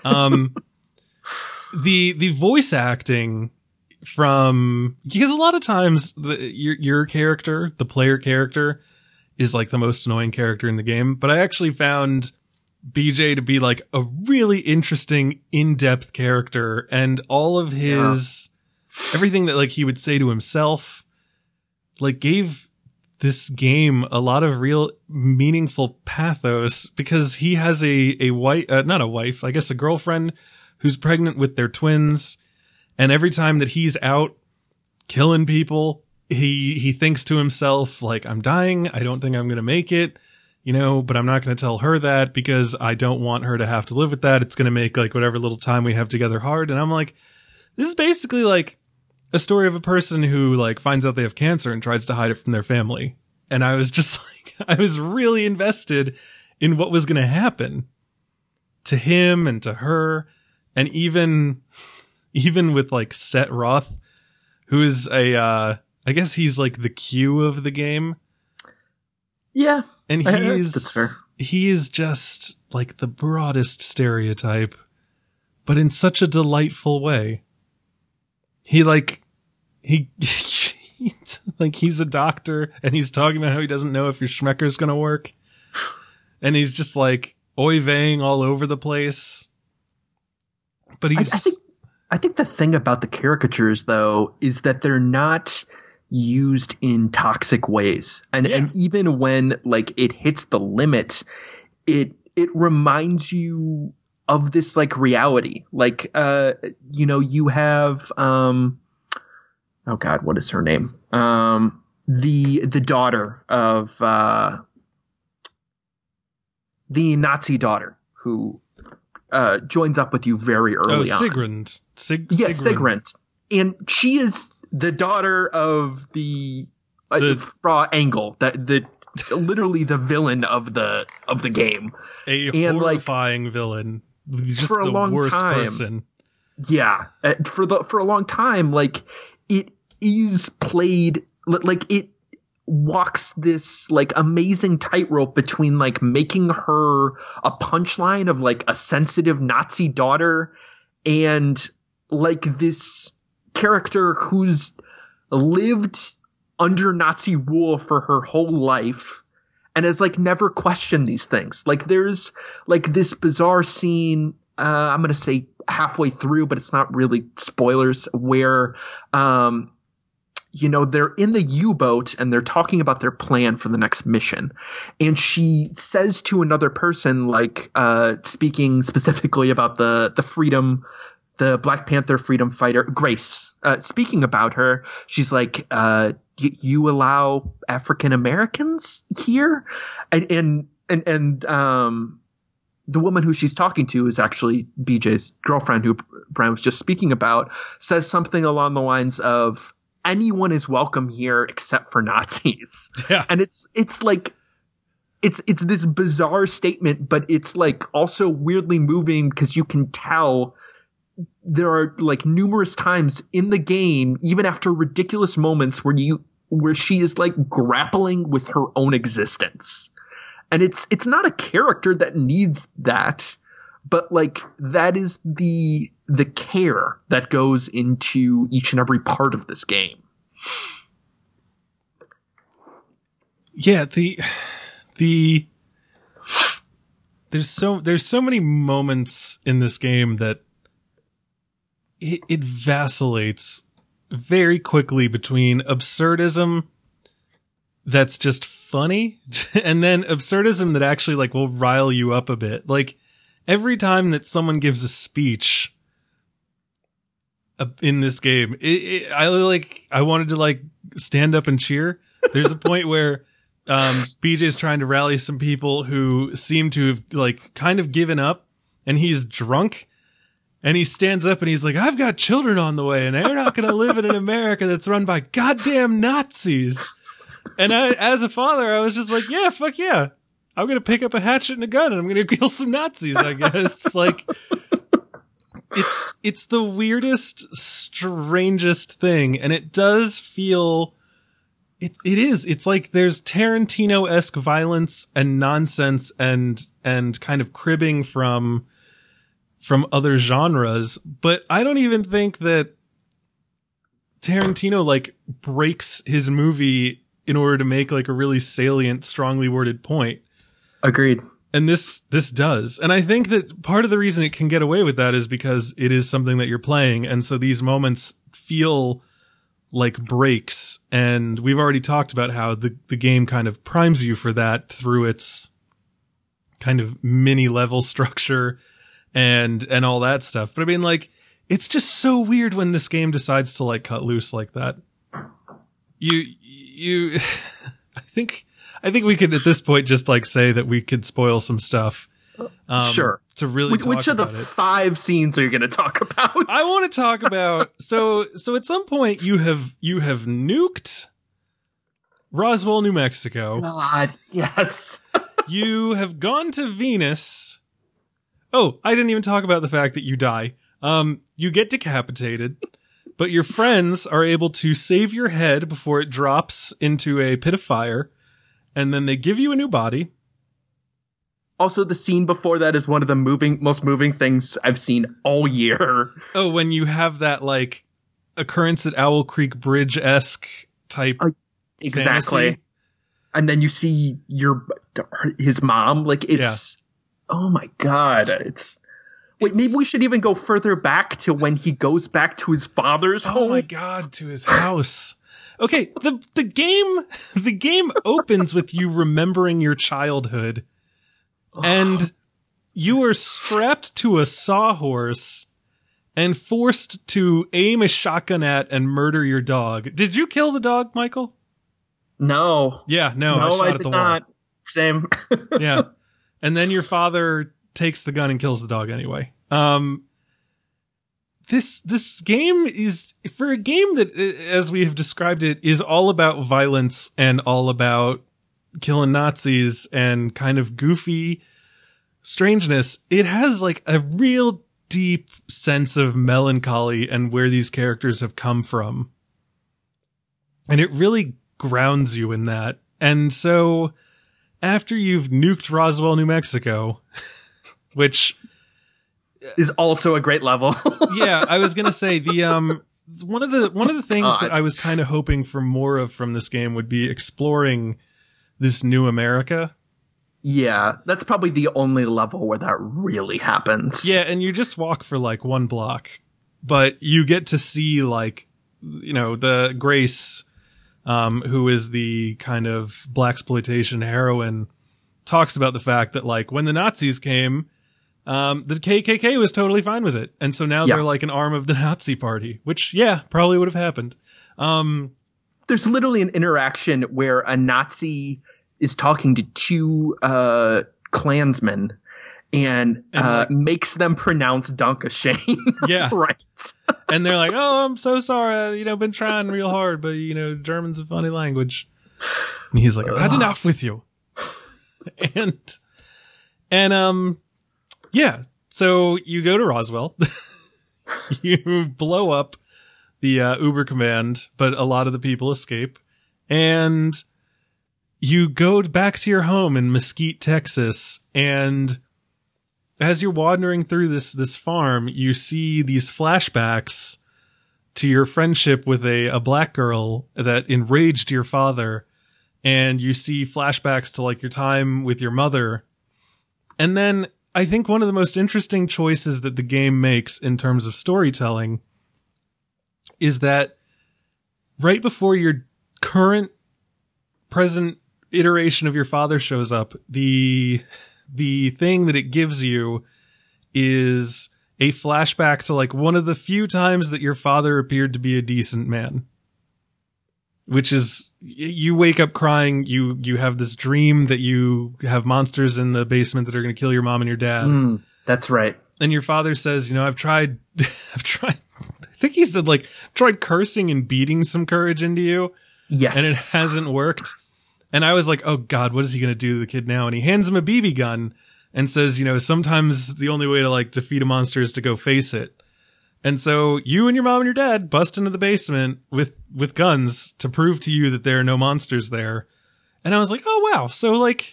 The voice acting from, because a lot of times your character, the player character, is like the most annoying character in the game, but I actually found BJ to be like a really interesting, in-depth character, and all of his everything that like he would say to himself like gave this game a lot of real meaningful pathos, because he has a wife, not a wife, I guess a girlfriend who's pregnant with their twins. And every time that he's out killing people, he thinks to himself, like, I'm dying. I don't think I'm going to make it, but I'm not going to tell her that because I don't want her to have to live with that. It's going to make like whatever little time we have together hard. And I'm like, this is basically like a story of a person who like finds out they have cancer and tries to hide it from their family. And I was just like, I was really invested in what was going to happen to him and to her. And even with like Set Roth, who is I guess he's like the Q of the game. Yeah. And that's fair. He is just like the broadest stereotype, but in such a delightful way. He he's a doctor and he's talking about how he doesn't know if your Schmecker's going to work. And he's just like oy veying all over the place. But I think the thing about the caricatures though is that they're not used in toxic ways. And even when like it hits the limit, it reminds you of this like reality. Like you have oh God, what is her name? The daughter of the Nazi daughter who joins up with you very early on. Sigrun. Yes, Sigrun. And she is the daughter of the Fra Angle, literally the villain of the game. And horrifying villain. Just for a the long worst time. person. Yeah. For a long time, like, it is played like it walks this like amazing tightrope between like making her a punchline of like a sensitive Nazi daughter and like this character who's lived under Nazi rule for her whole life and has like never questioned these things. Like there's like this bizarre scene, I'm going to say halfway through, but it's not really spoilers, where they're in the U-boat and they're talking about their plan for the next mission. And she says to another person, like, speaking specifically about the freedom, the Black Panther freedom fighter, Grace, speaking about her, she's like, you allow African Americans here? And the woman who she's talking to is actually BJ's girlfriend, who Brian was just speaking about, says something along the lines of, anyone is welcome here except for Nazis. Yeah. And it's like, it's this bizarre statement, but it's like also weirdly moving because you can tell there are like numerous times in the game, even after ridiculous moments where she is like grappling with her own existence. And it's not a character that needs that, but like that is the care that goes into each and every part of this game. Yeah, there's so many moments in this game that it vacillates very quickly between absurdism that's just funny and then absurdism that actually like will rile you up a bit. Like every time that someone gives a speech in this game, I wanted to like stand up and cheer. There's a point where BJ's trying to rally some people who seem to have like kind of given up, and he's drunk, and he stands up and he's like, I've got children on the way and they're not going to live in an America that's run by goddamn Nazis. And as a father, I was just like, yeah, fuck yeah. I'm going to pick up a hatchet and a gun and I'm going to kill some Nazis, I guess. Like, it's the weirdest, strangest thing. And it does feel, it's like there's Tarantino-esque violence and nonsense and kind of cribbing from other genres. But I don't even think that Tarantino like breaks his movie in order to make like a really salient, strongly worded point. Agreed. And this does. And I think that part of the reason it can get away with that is because it is something that you're playing. And so these moments feel like breaks. And we've already talked about how the game kind of primes you for that through its kind of mini level structure and all that stuff. But I mean, like, it's just so weird when this game decides to like cut loose like that. You I think we could at this point just like say that we could spoil some stuff. Sure. To really talk which of the 5 scenes are you going to talk about? I want to talk about so at some point you have nuked Roswell, New Mexico. God, yes. You have gone to Venus. Oh, I didn't even talk about the fact that you die. You get decapitated, but your friends are able to save your head before it drops into a pit of fire, and then they give you a new body. Also, the scene before that is one of the most moving things I've seen all year. Oh, when you have that, like, occurrence at Owl Creek Bridge-esque type exactly. fantasy. And then you see his mom. Like, it's... Yeah. Oh, my God. Wait, maybe we should even go further back to when he goes back to his father's home. Oh, my God, to his house. Okay, the game opens with you remembering your childhood. And you are strapped to a sawhorse and forced to aim a shotgun at and murder your dog. Did you kill the dog, Michael? No. Yeah, no, I shot at the wall. Not. Same. Yeah. And then your father takes the gun and kills the dog anyway. This game is, for a game that, as we have described it, is all about violence and all about killing Nazis and kind of goofy strangeness. It has like a real deep sense of melancholy and where these characters have come from. And it really grounds you in that. And so after you've nuked Roswell, New Mexico, which is also a great level. Yeah, I was going to say one of the things that I was kind of hoping for more of from this game would be exploring this new America. Yeah, that's probably the only level where that really happens. Yeah, and you just walk for like one block, but you get to see like, you know, the Grace, who is the kind of blaxploitation heroine, talks about the fact that like when the Nazis came, the KKK was totally fine with it. And so now they're like an arm of the Nazi party, which, yeah, probably would have happened. There's literally an interaction where a Nazi is talking to two Klansmen and like, makes them pronounce Dankeschön. Yeah. Right. And they're like, oh, I'm so sorry. Been trying real hard, but, German's a funny language. And he's like, I've had enough with you. And yeah, so you go to Roswell, you blow up the Uber command, but a lot of the people escape, and you go back to your home in Mesquite, Texas, and as you're wandering through this farm, you see these flashbacks to your friendship with a black girl that enraged your father, and you see flashbacks to like your time with your mother, and then I think one of the most interesting choices that the game makes in terms of storytelling is that right before your present iteration of your father shows up, the thing that it gives you is a flashback to like one of the few times that your father appeared to be a decent man. Which is, you wake up crying, you have this dream that you have monsters in the basement that are going to kill your mom and your dad. That's right. And your father says, I've tried, I think he said like, tried cursing and beating some courage into you. Yes. And it hasn't worked. And I was like, oh God, what is he going to do to the kid now? And he hands him a BB gun and says, sometimes the only way to like defeat a monster is to go face it. And so you and your mom and your dad bust into the basement with guns to prove to you that there are no monsters there. And I was like, oh wow. So like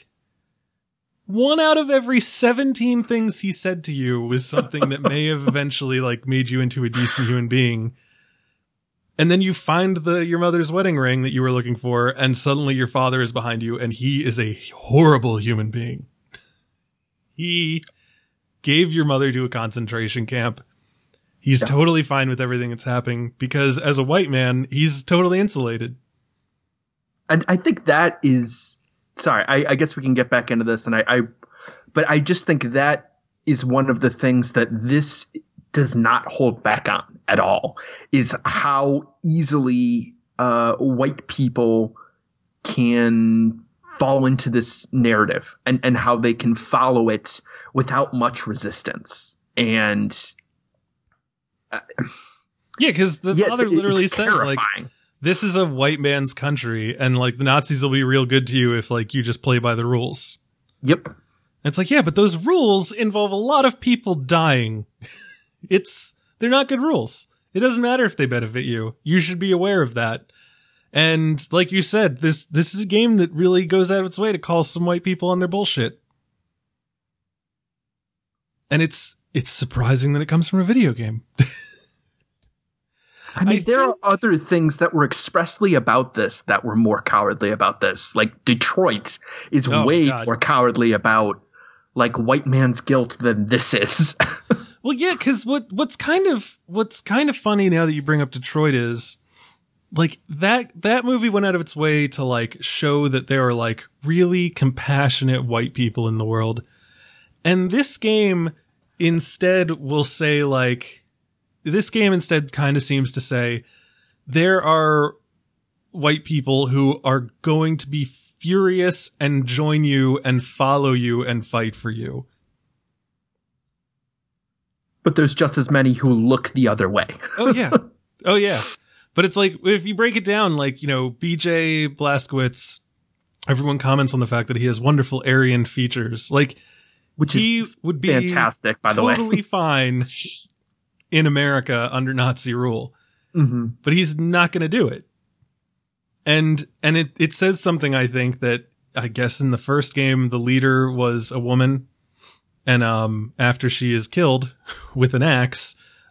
1 out of every 17 things he said to you was something that may have eventually like made you into a decent human being. And then you find your mother's wedding ring that you were looking for, and suddenly your father is behind you and he is a horrible human being. He gave your mother to a concentration camp. He's totally fine with everything that's happening because as a white man, he's totally insulated. And I think that is, sorry, I guess we can get back into this. But I just think that is one of the things that this does not hold back on at all, is how easily white people can fall into this narrative and how they can follow it without much resistance. And yeah, because the father literally says terrifying. Like, this is a white man's country, and like the Nazis will be real good to you if like you just play by the rules. Yep. And it's like, yeah, but those rules involve a lot of people dying. They're not good rules. It doesn't matter if they benefit you. You should be aware of that. And like you said, this is a game that really goes out of its way to call some white people on their bullshit. And it's surprising that it comes from a video game. I mean, there are other things that were expressly about this that were more cowardly about this. Like Detroit is way more cowardly about like white man's guilt than this is. Well, yeah, because what's kind of funny now that you bring up Detroit is like that movie went out of its way to like show that there are like really compassionate white people in the world, and this game instead will say like. This game instead kind of seems to say there are white people who are going to be furious and join you and follow you and fight for you. But there's just as many who look the other way. Oh, yeah. Oh, yeah. But it's like, if you break it down, like, you know, BJ Blazkowicz, everyone comments on the fact that he has wonderful Aryan features. Like, Which he is would be fantastic, by the way. totally fine in America under Nazi rule. Mm-hmm. But he's not going to do it. And it says something, I think, that I guess in the first game, the leader was a woman. And after she is killed with an axe,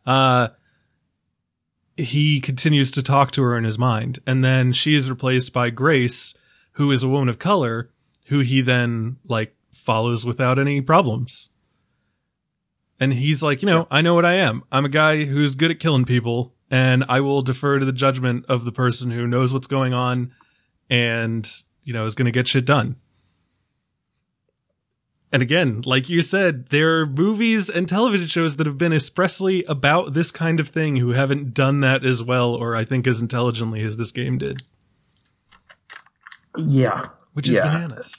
he continues to talk to her in his mind. And then she is replaced by Grace, who is a woman of color, who he then, like, follows without any problems. And he's like, you know, I know what I am. I'm a guy who's good at killing people, and I will defer to the judgment of the person who knows what's going on and, you know, is going to get shit done. And again, like you said, there are movies and television shows that have been expressly about this kind of thing who haven't done that as well, or I think as intelligently as this game did. Yeah. Which is bananas.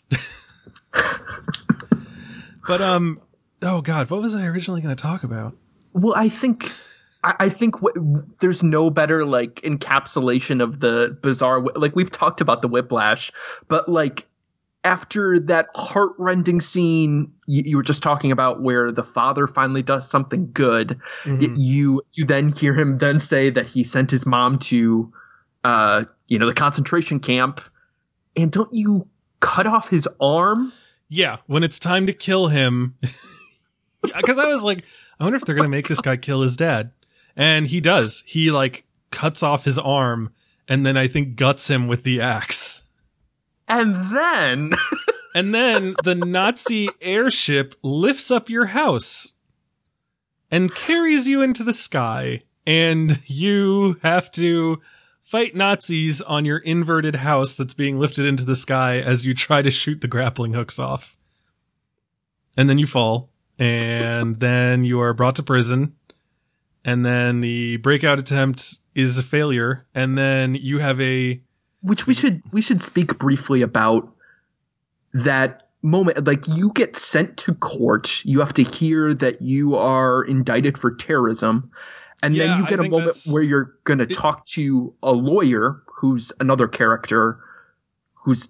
But, oh God, what was I originally going to talk about? Well, I think there's no better, like, encapsulation of the bizarre, like, we've talked about the whiplash, but, like, after that heartrending scene you were just talking about where the father finally does something good, Mm-hmm. you then hear him then say that he sent his mom to, the concentration camp, and don't you cut off his arm? Yeah, when it's time to kill him. Because I was like, I wonder if they're going to make this guy kill his dad. And he does. He, like, cuts off his arm and then I think guts him with the axe. And then the Nazi airship lifts up your house and carries you into the sky. And you have to fight Nazis on your inverted house that's being lifted into the sky as you try to shoot the grappling hooks off. And then you fall. And then you are brought to prison. And then the breakout attempt is a failure. And then you have which we should speak briefly about that moment. Like, you get sent to court. You have to hear that you are indicted for terrorism. And then you get a moment where you're going to talk to a lawyer who's another character who's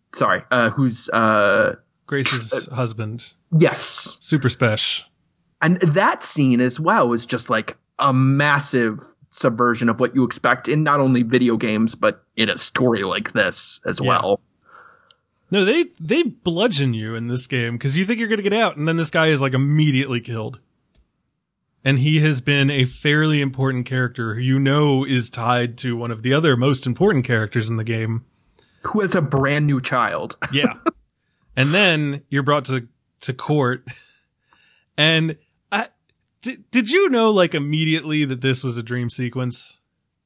Grace's husband. Yes. Super special. And that scene as well is just like a massive subversion of what you expect in not only video games, but in a story like this as well. No, they bludgeon you in this game because you think you're going to get out, and then this guy is like immediately killed. And he has been a fairly important character who you know is tied to one of the other most important characters in the game. Who has a brand new child. Yeah. And then you're brought to court. And did you know, like, immediately that this was a dream sequence?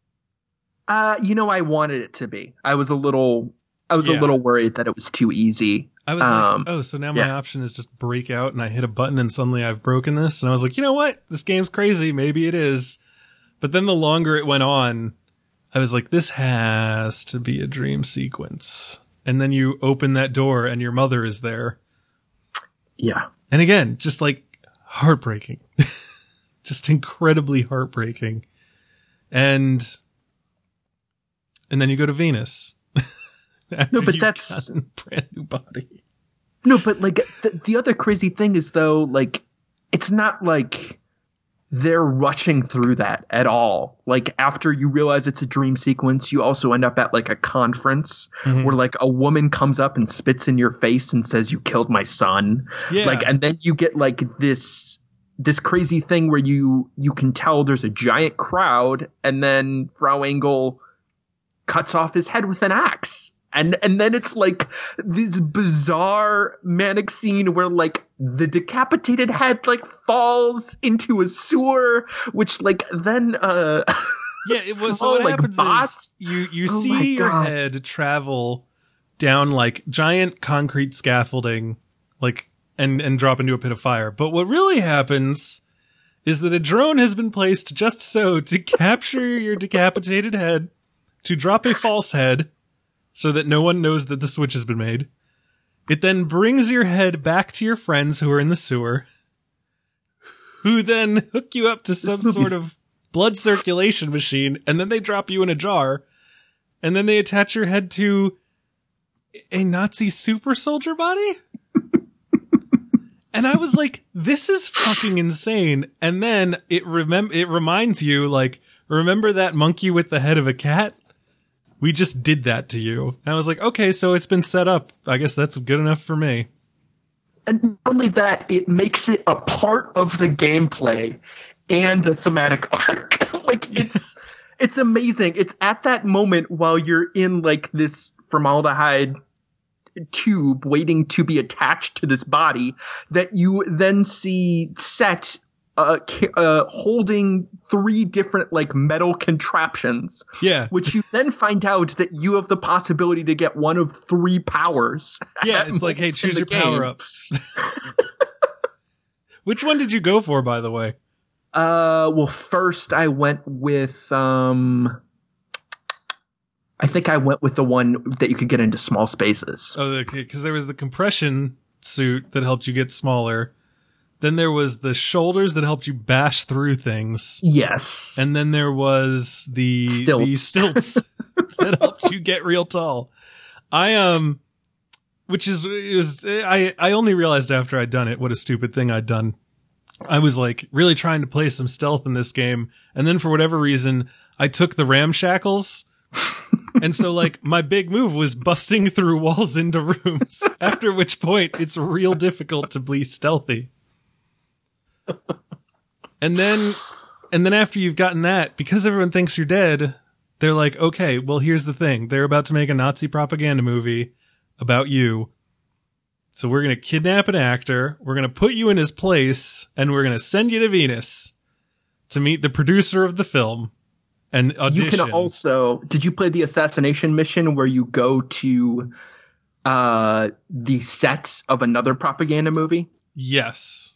I wanted it to be. I was a little worried that it was too easy. I was like, oh, so now my option is just break out and I hit a button and suddenly I've broken this. And I was like, you know what? This game's crazy. Maybe it is. But then the longer it went on, I was like, this has to be a dream sequence. And then you open that door and your mother is there. Yeah. And again, just like heartbreaking. Just incredibly heartbreaking. And then you go to Venus. No, but that's a brand new body. No, but like the other crazy thing is, though, like, it's not like they're rushing through that at all. Like, after you realize it's a dream sequence, you also end up at like a conference where like a woman comes up and spits in your face and says, "You killed my son." Yeah. Like, and then you get like this crazy thing where you can tell there's a giant crowd, and then Frau Engel cuts off his head with an axe. And then it's like this bizarre manic scene where like the decapitated head like falls into a sewer, which like then yeah, it was. So what happens is you see your head travel down like giant concrete scaffolding, like and drop into a pit of fire. But what really happens is that a drone has been placed just so to capture your decapitated head, to drop a false head, so that no one knows that the switch has been made. It then brings your head back to your friends who are in the sewer, who then hook you up to some sort of blood circulation machine, and then they drop you in a jar, and then they attach your head to a Nazi super soldier body? And I was like, this is fucking insane. And then it reminds you, like, remember that monkey with the head of a cat? We just did that to you. And I was like, okay, so it's been set up. I guess that's good enough for me. And not only that, it makes it a part of the gameplay and the thematic arc. Like, it's amazing. It's at that moment while you're in, like, this formaldehyde tube waiting to be attached to this body that you then see Set holding 3 different, like, metal contraptions. Yeah. Which you then find out that you have the possibility to get one of 3 powers. Yeah, it's like, hey, choose your power up. Which one did you go for, by the way? Well, first I went with, I think I went with the one that you could get into small spaces. Oh, okay, because there was the compression suit that helped you get smaller. Then there was the shoulders that helped you bash through things. Yes. And then there was the stilts that helped you get real tall. I only realized after I'd done it what a stupid thing I'd done. I was like really trying to play some stealth in this game, and then for whatever reason, I took the ramshackles. And so, like, my big move was busting through walls into rooms, after which point it's real difficult to be stealthy. And then after you've gotten that, because everyone thinks you're dead, they're like, okay, well, here's the thing. They're about to make a Nazi propaganda movie about you. So we're going to kidnap an actor, we're going to put you in his place, and we're going to send you to Venus to meet the producer of the film. And audition. You can also, did you play the assassination mission where you go to the set of another propaganda movie? Yes.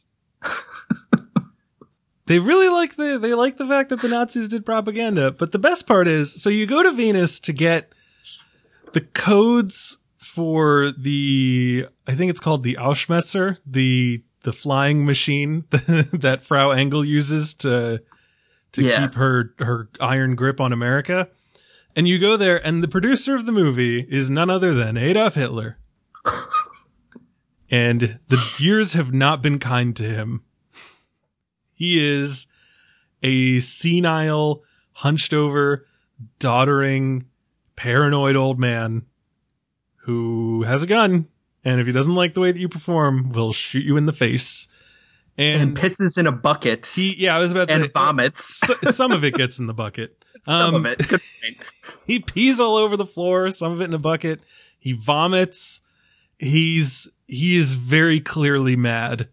They really like the fact that the Nazis did propaganda. But the best part is, so you go to Venus to get the codes for I think it's called the Auschmetzer, the flying machine that Frau Engel uses to keep her iron grip on America. And you go there, and the producer of the movie is none other than Adolf Hitler. And the years have not been kind to him. He is a senile, hunched over, doddering, paranoid old man who has a gun. And if he doesn't like the way that you perform, will shoot you in the face. And pisses in a bucket. I was about to say. And vomits. Some of it gets in the bucket. Some of it. Good point. He pees all over the floor, some of it in a bucket. He vomits. He is very clearly mad.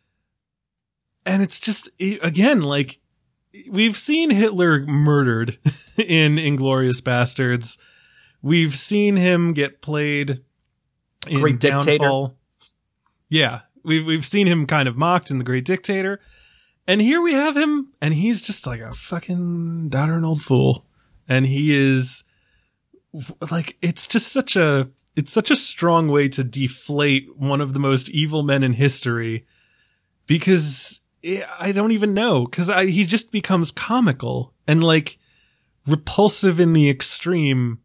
And it's just, again, like, we've seen Hitler murdered in Inglourious Bastards. We've seen him get played in Great Downfall. Dictator. Yeah. We've seen him kind of mocked in The Great Dictator. And here we have him, and he's just like a fucking doddering old fool. And he is, like, it's such a strong way to deflate one of the most evil men in history. Because I don't even know. Because he just becomes comical and, like, repulsive in the extreme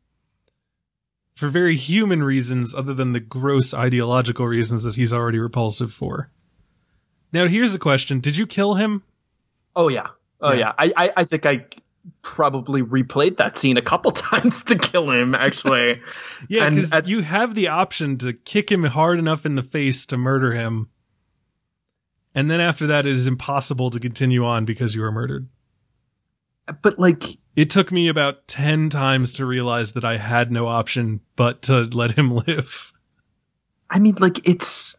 for very human reasons other than the gross ideological reasons that he's already repulsive for. Now, here's the question. Did you kill him? Oh, yeah. Yeah. I think I probably replayed that scene a couple times to kill him, actually. Yeah, because you have the option to kick him hard enough in the face to murder him. And then after that, it is impossible to continue on because you were murdered. But, like, it took me about 10 times to realize that I had no option but to let him live. I mean, like, it's...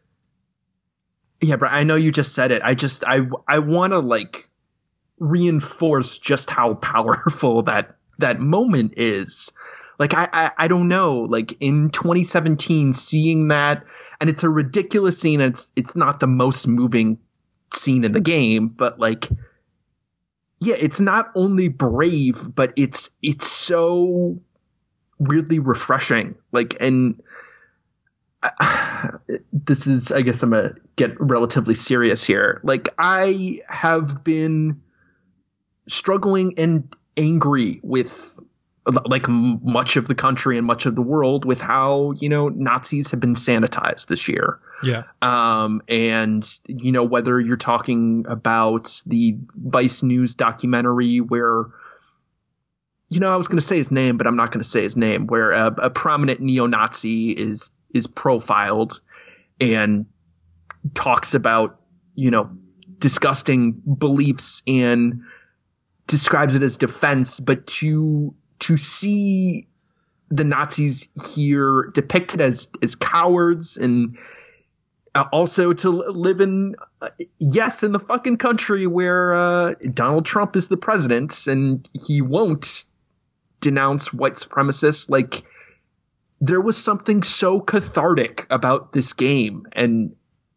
Yeah, but I know you just said it. I want to, like, reinforce just how powerful that moment is. Like, I don't know. Like, in 2017, seeing that, and it's a ridiculous scene, and it's not the most moving scene in the game, but, like... Yeah, it's not only brave, but it's so weirdly refreshing. Like, and this is, I guess I'm going to get relatively serious here. Like, I have been struggling and angry with like much of the country and much of the world with how, you know, Nazis have been sanitized this year. Yeah. And, you know, whether you're talking about the Vice News documentary where, you know, I was going to say his name, but I'm not going to say his name, where a prominent neo-Nazi is profiled and talks about, you know, disgusting beliefs and describes it as defense, but to see the Nazis here depicted as cowards, and also to live in the fucking country where Donald Trump is the president and he won't denounce white supremacists. Like, there was something so cathartic about this game, and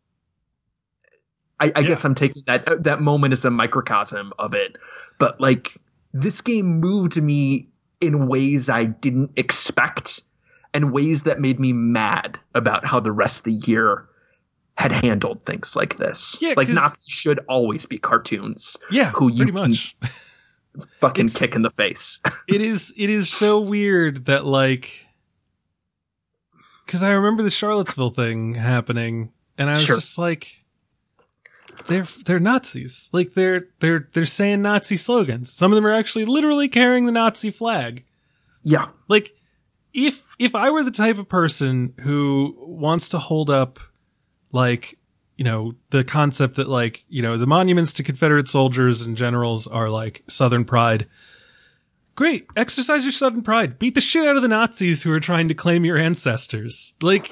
I guess I'm taking that moment as a microcosm of it. But like, this game moved me in ways I didn't expect, and ways that made me mad about how the rest of the year had handled things like this. Yeah, like, Nazis should always be cartoons. Yeah, who you pretty much fucking kick in the face. It is so weird that, like, because I remember the Charlottesville thing happening, and I was just like, they're Nazis. Like, they're saying Nazi slogans. Some of them are actually literally carrying the Nazi flag. Yeah. Like, if I were the type of person who wants to hold up, like, you know, the concept that, like, you know, the monuments to Confederate soldiers and generals are like Southern pride. Great. Exercise your Southern pride. Beat the shit out of the Nazis who are trying to claim your ancestors. Like,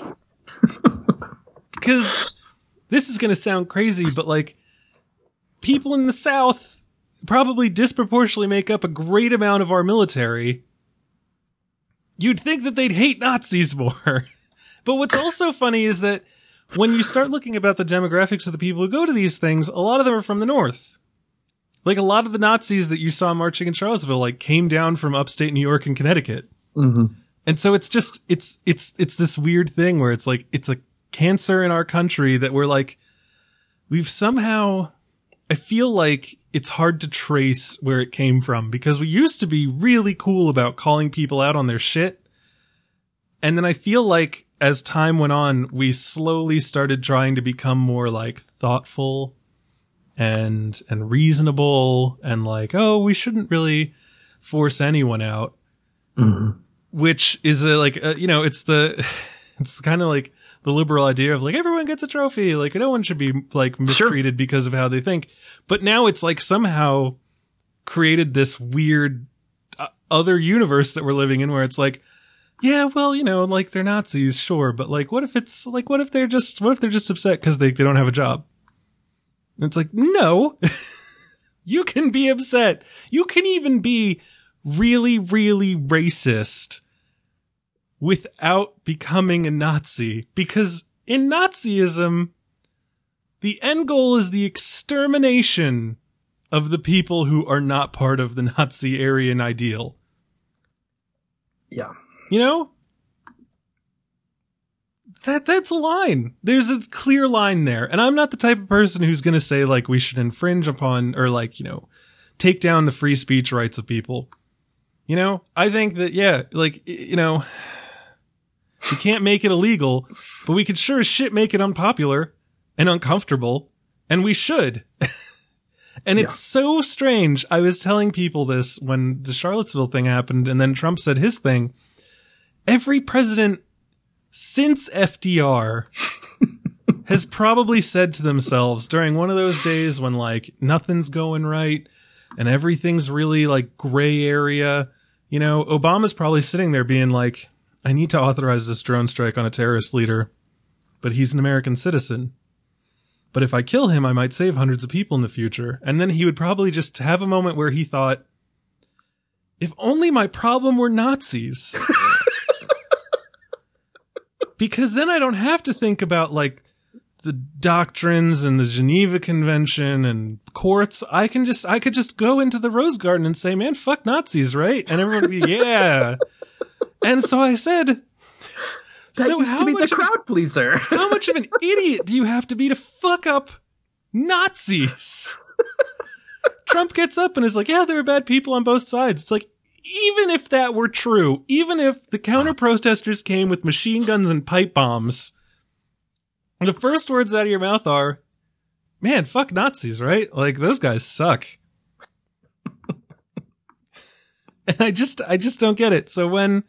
because this is going to sound crazy, but like, people in the South probably disproportionately make up a great amount of our military. You'd think that they'd hate Nazis more. But what's also funny is that when you start looking about the demographics of the people who go to these things, a lot of them are from the North. Like, a lot of the Nazis that you saw marching in Charlottesville, like, came down from upstate New York and Connecticut. Mm-hmm. And so it's just, it's this weird thing where it's like, it's a cancer in our country that we're like, we've somehow, I feel like it's hard to trace where it came from, because we used to be really cool about calling people out on their shit. And then I feel like as time went on, we slowly started trying to become more like thoughtful and reasonable, and like, oh, we shouldn't really force anyone out. Mm-hmm. Which is you know, it's kind of like the liberal idea of like, everyone gets a trophy. Like, no one should be like mistreated because of how they think. But now it's like somehow created this weird other universe that we're living in, where it's like, yeah, well, you know, like, they're Nazis, sure, but like, what if they're just upset because they don't have a job? And it's like, no, you can be upset. You can even be really, really racist without becoming a Nazi, because in Nazism, the end goal is the extermination of the people who are not part of the Nazi Aryan ideal. Yeah. You know? That's a line. There's a clear line there. And I'm not the type of person who's going to say, like, we should infringe upon, or like, you know, take down the free speech rights of people. You know, I think that, yeah, like, you know, we can't make it illegal, but we could sure as shit make it unpopular and uncomfortable. And we should. And it's so strange. I was telling people this when the Charlottesville thing happened, and then Trump said his thing. Every president since FDR has probably said to themselves during one of those days when, like, nothing's going right and everything's really like gray area, you know, Obama's probably sitting there being like, I need to authorize this drone strike on a terrorist leader, but he's an American citizen. But if I kill him, I might save hundreds of people in the future. And then he would probably just have a moment where he thought, if only my problem were Nazis. Because then I don't have to think about, like, the doctrines and the Geneva Convention and courts. I could just go into the Rose Garden and say, man, fuck Nazis, right? And everyone would be, yeah. And so I said, That So used how to be much the of a- crowd pleaser. How much of an idiot do you have to be to fuck up Nazis? Trump gets up and is like, yeah, there are bad people on both sides. It's like, even if that were true, even if the counter protesters came with machine guns and pipe bombs, the first words out of your mouth are, man, fuck Nazis, right? Like, those guys suck. And I just don't get it. So when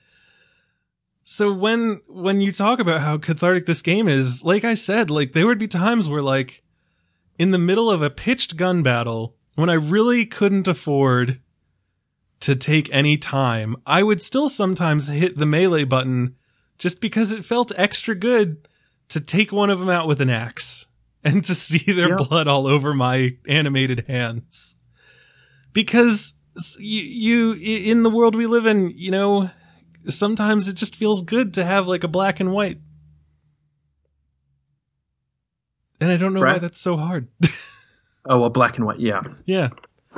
you talk about how cathartic this game is, like I said, like there would be times where like in the middle of a pitched gun battle, when I really couldn't afford to take any time, I would still sometimes hit the melee button just because it felt extra good to take one of them out with an axe and to see their blood all over my animated hands. Because you in the world we live in, you know, sometimes it just feels good to have like a black and white. And I don't know why that's so hard. Oh, a black and white, yeah. Yeah.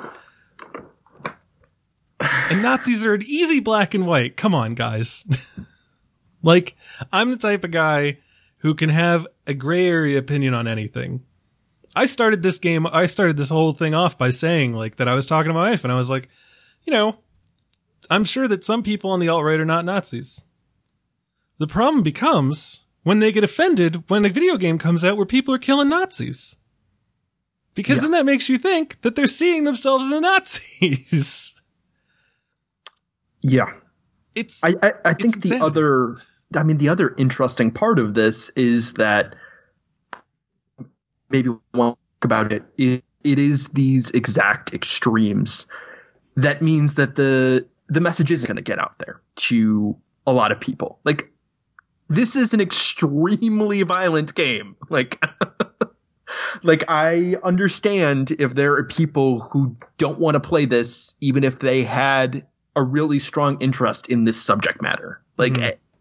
And Nazis are an easy black and white. Come on, guys. Like, I'm the type of guy who can have a gray area opinion on anything. I started this whole thing off by saying, like, that I was talking to my wife, and I was like, you know, I'm sure that some people on the alt-right are not Nazis. The problem becomes when they get offended when a video game comes out where people are killing Nazis. Because then that makes you think that they're seeing themselves in the Nazis. Yeah. I think insanity. the other interesting part of this is that maybe we'll talk about it. It is these exact extremes. That means that the message isn't going to get out there to a lot of people. Like, this is an extremely violent game. Like, like I understand if there are people who don't want to play this, even if they had a really strong interest in this subject matter. Like,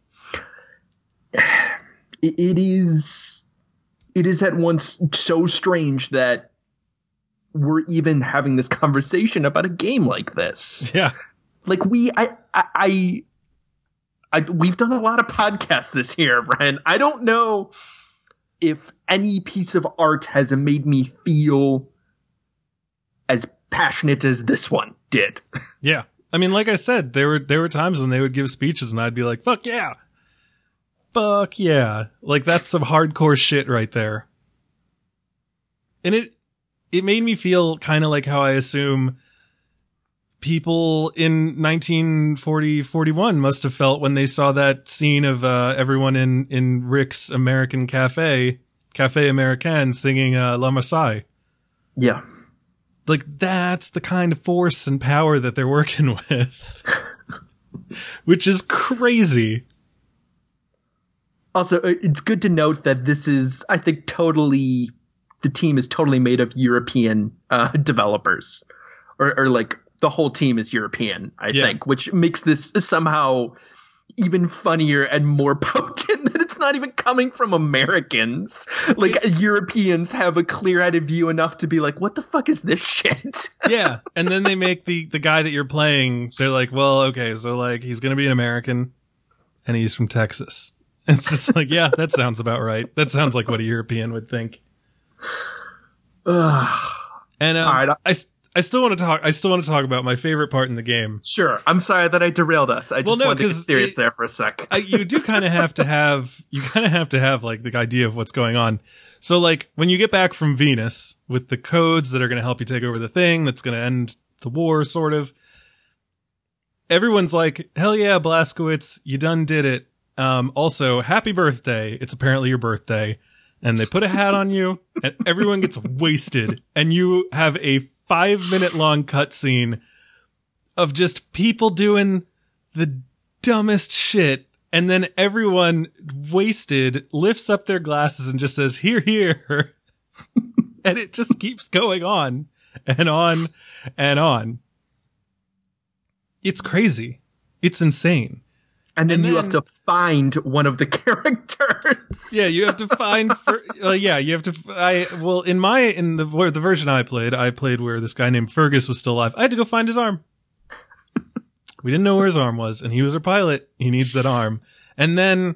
it is at once so strange that we're even having this conversation about a game like this. Yeah. Like we've done a lot of podcasts this year, Brian. I don't know if any piece of art has made me feel as passionate as this one did. Yeah. I mean, like I said, there were times when they would give speeches and I'd be like, fuck yeah. Fuck yeah. Like, that's some hardcore shit right there. And it made me feel kind of like how I assume people in 1941 must have felt when they saw that scene of everyone in Rick's American Cafe Americain, singing La Marseillaise. Yeah. Like, that's the kind of force and power that they're working with. Which is crazy. Also, it's good to note that this is, I think, the team is totally made of European developers. Or like, the whole team is European, I think, which makes this somehow even funnier and more potent that it's not even coming from Americans. Like, Europeans have a clear-headed view enough to be like, what the fuck is this shit? Yeah, and then they make the guy that you're playing, they're like, well, okay, so like, he's gonna be an American, and he's from Texas. And it's just like, yeah, that sounds about right. That sounds like what a European would think. And I still want to talk about my favorite part in the game. Sure. I'm sorry that I derailed us. I just wanted to get serious there for a sec. You do kind of have to have like the idea of what's going on. So like when you get back from Venus with the codes that are going to help you take over the thing that's going to end the war, sort of, everyone's like, hell yeah, Blazkowicz, you done did it. Also, happy birthday. It's apparently your birthday. And they put a hat on you and everyone gets wasted and you have a 5-minute long cutscene of just people doing the dumbest shit. And then everyone wasted lifts up their glasses and just says, here, here. And it just keeps going on and on and on. It's crazy. It's insane. And then you have to find one of the characters. Yeah, you have to find. You have to. In the version I played where this guy named Fergus was still alive. I had to go find his arm. We didn't know where his arm was, and he was our pilot. He needs that arm. And then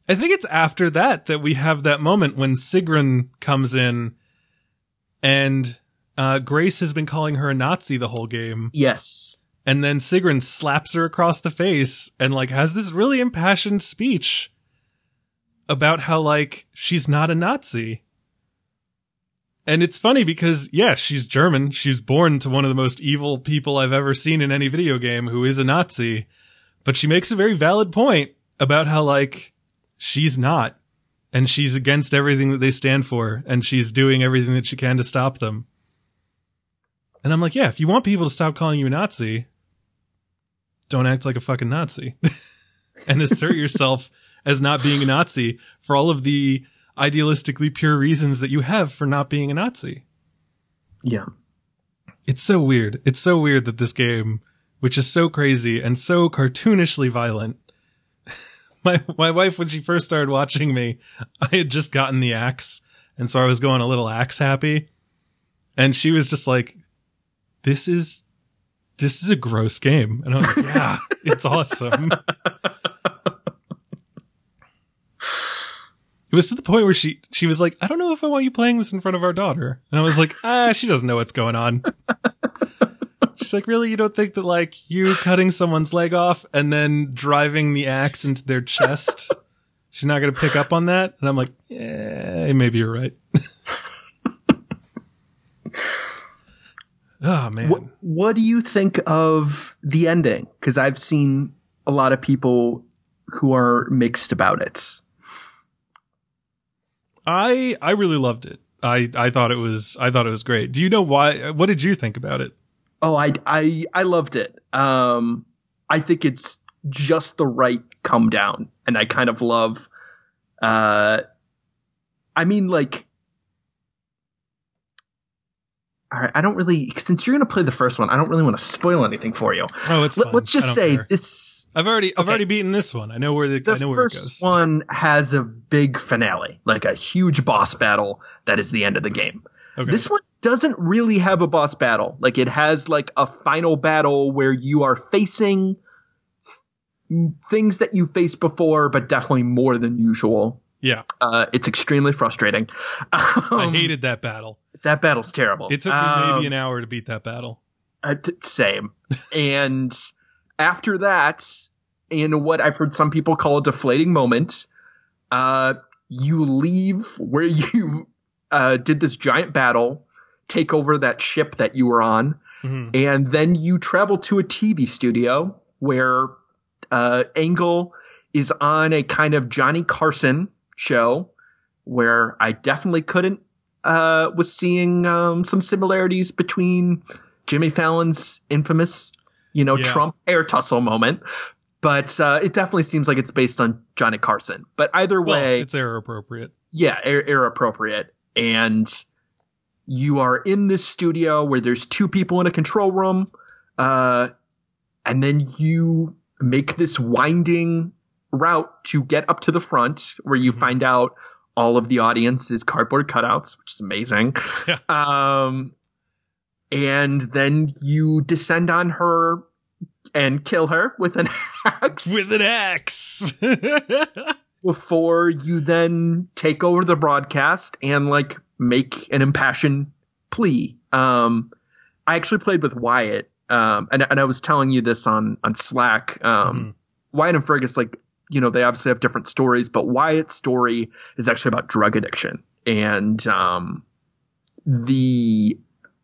I think it's after that we have that moment when Sigrun comes in and Grace has been calling her a Nazi the whole game. Yes. And then Sigrun slaps her across the face and like has this really impassioned speech about how like she's not a Nazi. And it's funny because, yeah, she's German. She's born to one of the most evil people I've ever seen in any video game who is a Nazi. But she makes a very valid point about how, like, she's not. And she's against everything that they stand for. And she's doing everything that she can to stop them. And I'm like, yeah, if you want people to stop calling you a Nazi, don't act like a fucking Nazi. And assert yourself as not being a Nazi for all of the idealistically pure reasons that you have for not being a Nazi. Yeah. It's so weird. It's so weird that this game, which is so crazy and so cartoonishly violent. My wife, when she first started watching me, I had just gotten the axe. And so I was going a little axe happy. And she was just like, this is a gross game. And I was like, yeah, it's awesome. It was to the point where she was like, I don't know if I want you playing this in front of our daughter. And I was like, she doesn't know what's going on. She's like, really? You don't think that like you cutting someone's leg off and then driving the axe into their chest, she's not going to pick up on that? And I'm like, yeah, maybe you're right. Oh man. What do you think of the ending? Because I've seen a lot of people who are mixed about it. I really loved it. I thought it was great. Do you know why? What did you think about it? Oh, I loved it. I think it's just the right come down, and I kind of love. I mean, like, all right, I don't really, since you're going to play the first one, I don't really want to spoil anything for you. Oh, it's fine. Let's just say care. this. I've already beaten this one. I know where it goes. The first one has a big finale, like a huge boss battle that is the end of the game. Okay. This one doesn't really have a boss battle. Like, it has like a final battle where you are facing things that you faced before, but definitely more than usual. Yeah. It's extremely frustrating. I hated that battle. That battle's terrible. It took me maybe an hour to beat that battle. Same. And after that, in what I've heard some people call a deflating moment, you leave where you did this giant battle, take over that ship that you were on, and then you travel to a TV studio where Engel is on a kind of Johnny Carson show, where I definitely was seeing some similarities between Jimmy Fallon's infamous, Trump air tussle moment. But it definitely seems like it's based on Johnny Carson. But either way, it's era appropriate. Yeah, era appropriate. And you are in this studio where there's two people in a control room. And then you make this winding route to get up to the front, where you find out all of the audience is cardboard cutouts, which is amazing. Yeah. And then you descend on her and kill her with an axe. With an axe. Before you then take over the broadcast and like make an impassioned plea. I actually played with Wyatt, and I was telling you this on Slack. Wyatt and Fergus, like, they obviously have different stories, but Wyatt's story is actually about drug addiction and the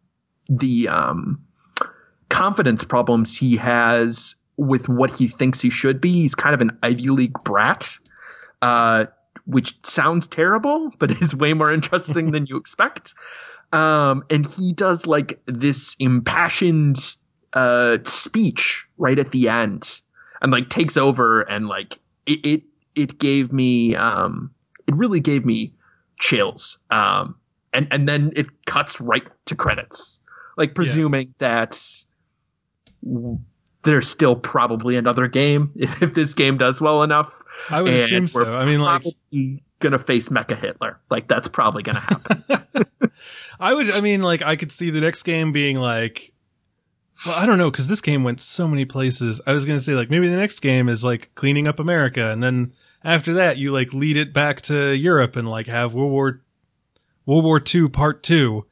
confidence problems he has with what he thinks he should be. He's kind of an Ivy League brat, which sounds terrible, but is way more interesting than you expect. And he does like this impassioned speech right at the end, and like takes over, and like it gave me it really gave me chills. And then it cuts right to credits, like presuming that there's still probably another game if this game does well enough. I would assume so. I mean, like, gonna face Mecha Hitler. Like, that's probably gonna happen. I could see the next game being like, well, I don't know, because this game went so many places. I was gonna say, like, maybe the next game is like cleaning up America, and then after that, you like lead it back to Europe and like have World War II Part 2.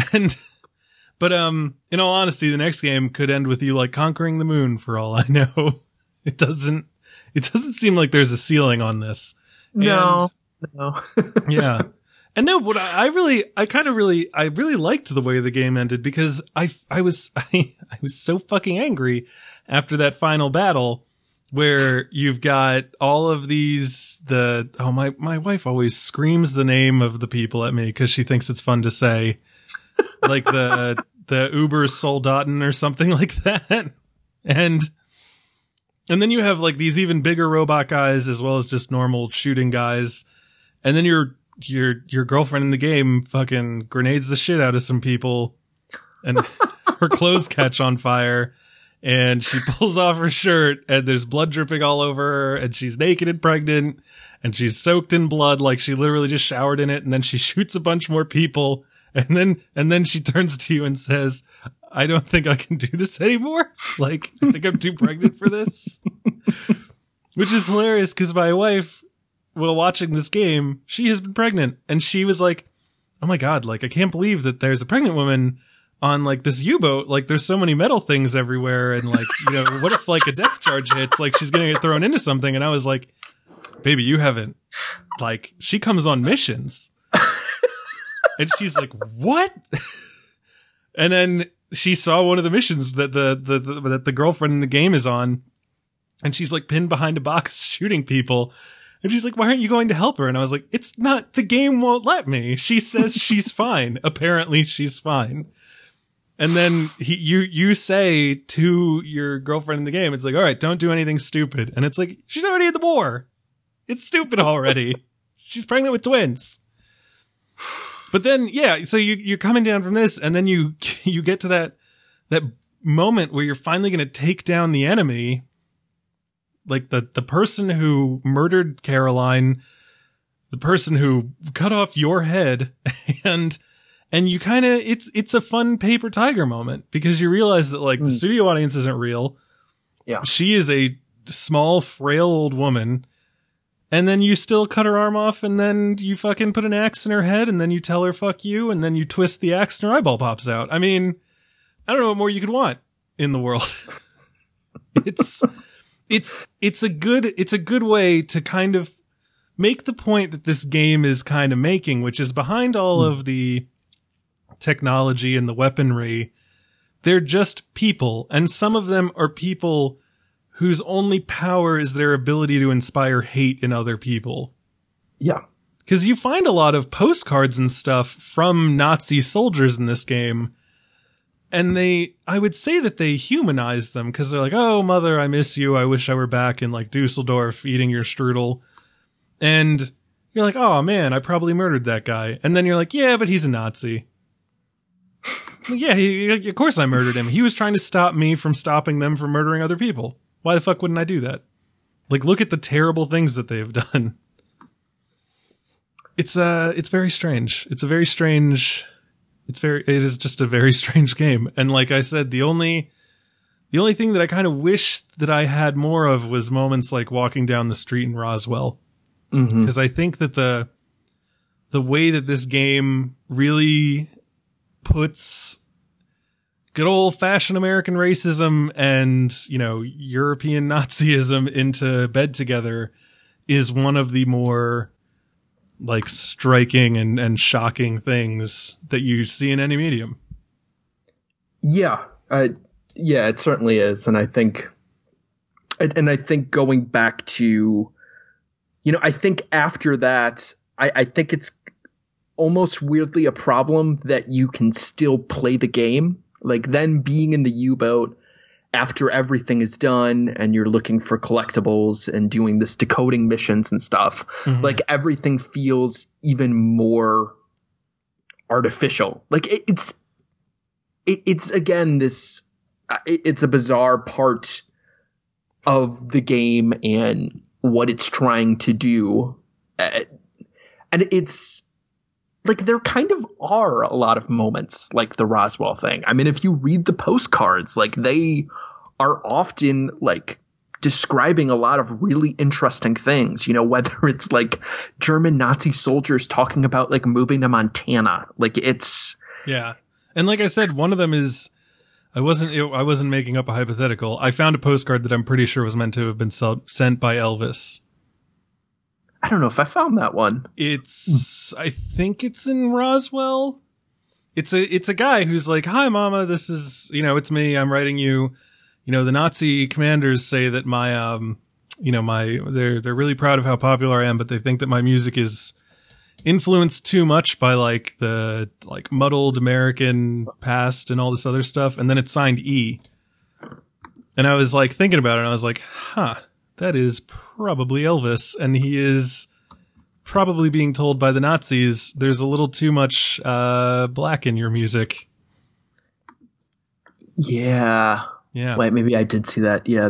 But in all honesty, the next game could end with you like conquering the moon for all I know. It doesn't seem like there's a ceiling on this. No. Yeah. And no, what I really liked the way the game ended, because I was so fucking angry after that final battle where you've got all of these, my wife always screams the name of the people at me because she thinks it's fun to say, like the Uber Soldaten or something like that. And then you have like these even bigger robot guys as well as just normal shooting guys. And then your girlfriend in the game fucking grenades the shit out of some people and her clothes catch on fire and she pulls off her shirt and there's blood dripping all over her and she's naked and pregnant and she's soaked in blood like she literally just showered in it, and then she shoots a bunch more people and then she turns to you and says, I don't think I can do this anymore. Like, I think I'm too pregnant for this. Which is hilarious because my wife, while watching this game, she has been pregnant, and she was like, oh my God, like, I can't believe that there's a pregnant woman on like this U-boat. Like, there's so many metal things everywhere. And like, you know, what if like a depth charge hits? Like, she's going to get thrown into something. And I was like, baby, you haven't, like, she comes on missions. And she's like, what? And then she saw one of the missions that the girlfriend in the game is on. And she's like pinned behind a box shooting people. And she's like, why aren't you going to help her? And I was like, it's not, the game won't let me. She says she's fine. Apparently she's fine. And then you say to your girlfriend in the game, it's like, all right, don't do anything stupid. And it's like, she's already in the war. It's stupid already. She's pregnant with twins. But then, yeah, so you're coming down from this, and then you get to that moment where you're finally going to take down the enemy. Like the person who murdered Caroline, the person who cut off your head, and you kind of, it's a fun paper tiger moment because you realize that like the studio audience isn't real. Yeah. She is a small, frail old woman, and then you still cut her arm off, and then you fucking put an axe in her head, and then you tell her fuck you, and then you twist the axe and her eyeball pops out. I mean, I don't know what more you could want in the world. It's a good way to kind of make the point that this game is kind of making, which is behind all of the technology and the weaponry, they're just people, and some of them are people whose only power is their ability to inspire hate in other people. Yeah. Because you find a lot of postcards and stuff from Nazi soldiers in this game, and I would say that they humanize them, because they're like, oh, mother, I miss you. I wish I were back in like Dusseldorf eating your strudel. And you're like, oh man, I probably murdered that guy. And then you're like, yeah, but he's a Nazi. Yeah, of course I murdered him. He was trying to stop me from stopping them from murdering other people. Why the fuck wouldn't I do that? Like, look at the terrible things that they've done. It's very strange. It is just a very strange game. And like I said, the only thing that I kind of wish that I had more of was moments like walking down the street in Roswell. Because I think that the way that this game really puts good old fashioned American racism and, you know, European Nazism into bed together is one of the more like striking and shocking things that you see in any medium. Yeah. Yeah, it certainly is. And I think going back to, you know, I think after that, I think it's almost weirdly a problem that you can still play the game. Like, then being in the U-boat after everything is done and you're looking for collectibles and doing this decoding missions and stuff, like everything feels even more artificial. Like it's again, this, it's a bizarre part of the game and what it's trying to do. And it's like, there kind of are a lot of moments like the Roswell thing. I mean, if you read the postcards, like they are often like describing a lot of really interesting things, whether it's like German Nazi soldiers talking about like moving to Montana. Like it's. Yeah. And like I said, one of them is, I wasn't making up a hypothetical. I found a postcard that I'm pretty sure was meant to have been sent by Elvis. I don't know if I found that one. I think it's in Roswell. It's a guy who's like, "Hi, Mama, this is, it's me. I'm writing you. The Nazi commanders say that they're really proud of how popular I am, but they think that my music is influenced too much by like the like muddled American past and all this other stuff." And then it's signed E. And I was like thinking about it, and I was like, that is probably Elvis, and he is probably being told by the Nazis, there's a little too much black in your music. Yeah. Yeah. Wait, maybe I did see that. Yeah,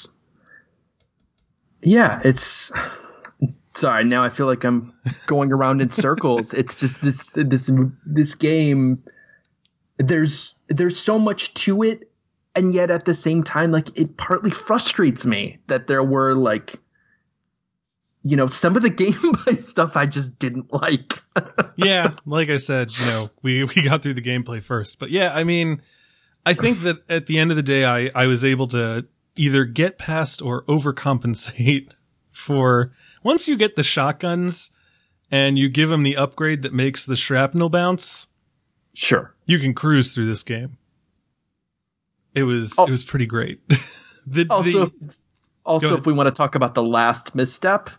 it's sorry, now I feel like I'm going around in circles. It's just this game, there's so much to it, and yet at the same time, like, it partly frustrates me that there were like, some of the gameplay stuff I just didn't like. Yeah, like I said, we got through the gameplay first. But yeah, I mean, I think that at the end of the day, I was able to either get past or overcompensate for, once you get the shotguns and you give them the upgrade that makes the shrapnel bounce, sure, you can cruise through this game. It was pretty great. Also, if we want to talk about the last misstep,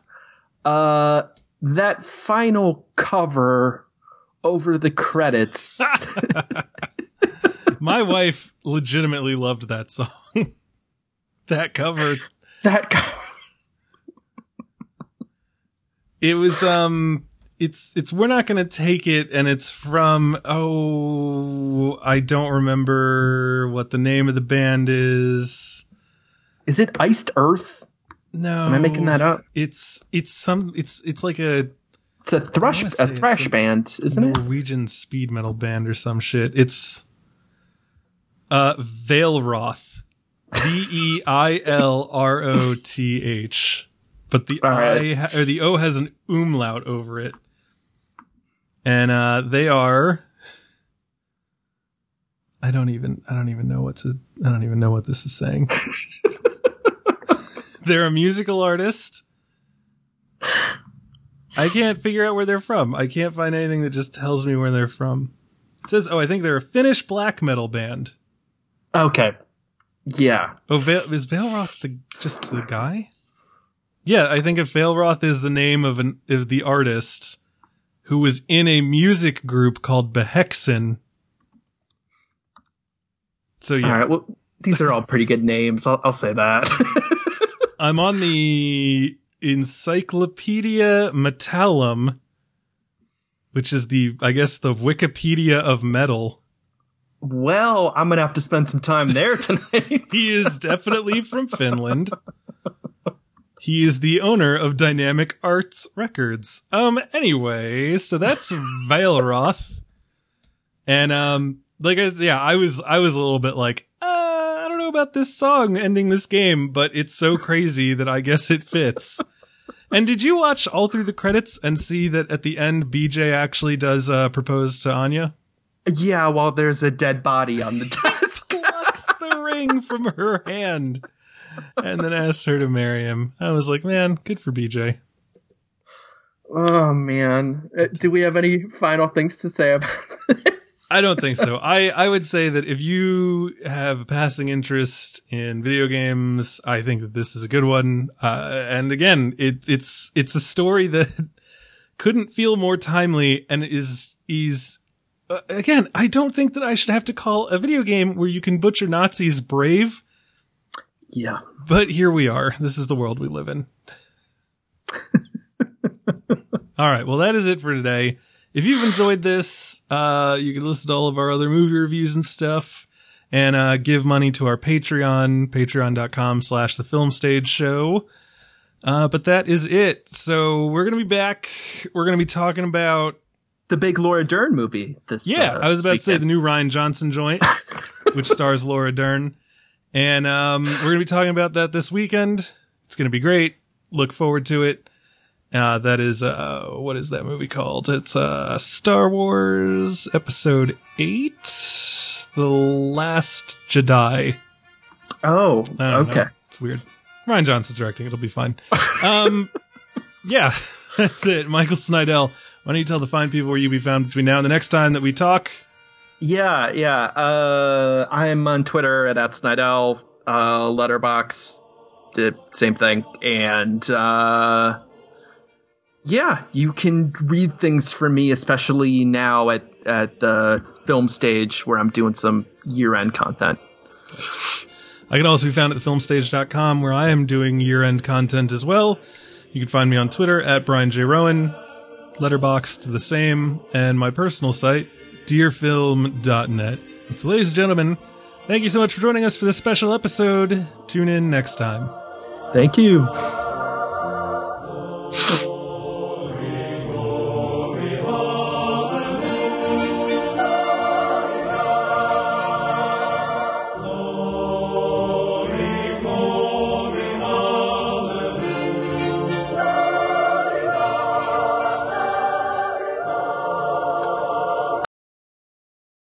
that final cover over the credits. My wife legitimately loved that song. That cover. It was, it's We're Not Gonna Take It, and it's from, I don't remember what the name of the band is. Is it Iced Earth? No. Am I making that up? It's like a thrash band, isn't it? Norwegian speed metal band or some shit. It's Veilroth. Veilroth. But the the O has an umlaut over it. And they are, I don't even know what this is saying. They're a musical artist. I can't figure out where they're from. I can't find anything that just tells me where they're from. It says, I think they're a Finnish black metal band. Okay. Yeah. Is Veilroth just the guy? Yeah, I think if Veilroth is the name of the artist who was in a music group called Behexen. So yeah. All right. Well, these are all pretty good names. I'll say that. I'm on the Encyclopedia Metallum, which is the Wikipedia of metal. Well, I'm gonna have to spend some time there tonight. He is definitely from Finland. He is the owner of Dynamic Arts Records. Anyway, so that's Veilroth. And, I was a little bit like, I don't know about this song ending this game, but it's so crazy that I guess it fits. And did you watch all through the credits and see that at the end, BJ actually does, propose to Anya? Yeah, while there's a dead body on the desk. Plucks the ring from her hand. And then asked her to marry him. I was like, man, good for BJ. Oh, man. Do we have any final things to say about this? I don't think so. I would say that if you have a passing interest in video games, I think that this is a good one. And again, it's a story that couldn't feel more timely and is again, I don't think that I should have to call a video game where you can butcher Nazis brave. Yeah. But here we are. This is the world we live in. All right. Well, that is it for today. If you've enjoyed this, you can listen to all of our other movie reviews and stuff and give money to our Patreon, patreon.com/thefilmstageshow. But that is it. So we're going to be back. We're going to be talking about the big Laura Dern movie. I was about to say the new Rian Johnson joint, which stars Laura Dern. And we're going to be talking about that this weekend. It's going to be great. Look forward to it. That is, what is that movie called? It's Star Wars Episode 8, The Last Jedi. Oh, okay. Know. It's weird. Ryan Johnson's directing. It'll be fine. Yeah, that's it. Michael Snydell, why don't you tell the fine people where you'll be found between now and the next time that we talk? Yeah. I'm on Twitter at @Snydell, Letterboxd, the same thing. And, yeah, you can read things from me, especially now at the film stage where I'm doing some year-end content. I can also be found at thefilmstage.com, where I am doing year-end content as well. You can find me on Twitter at Brian J. Rowan, Letterboxd the same, and my personal site, dearfilm.net. So, ladies and gentlemen, thank you so much for joining us for this special episode. Tune in next time. Thank you.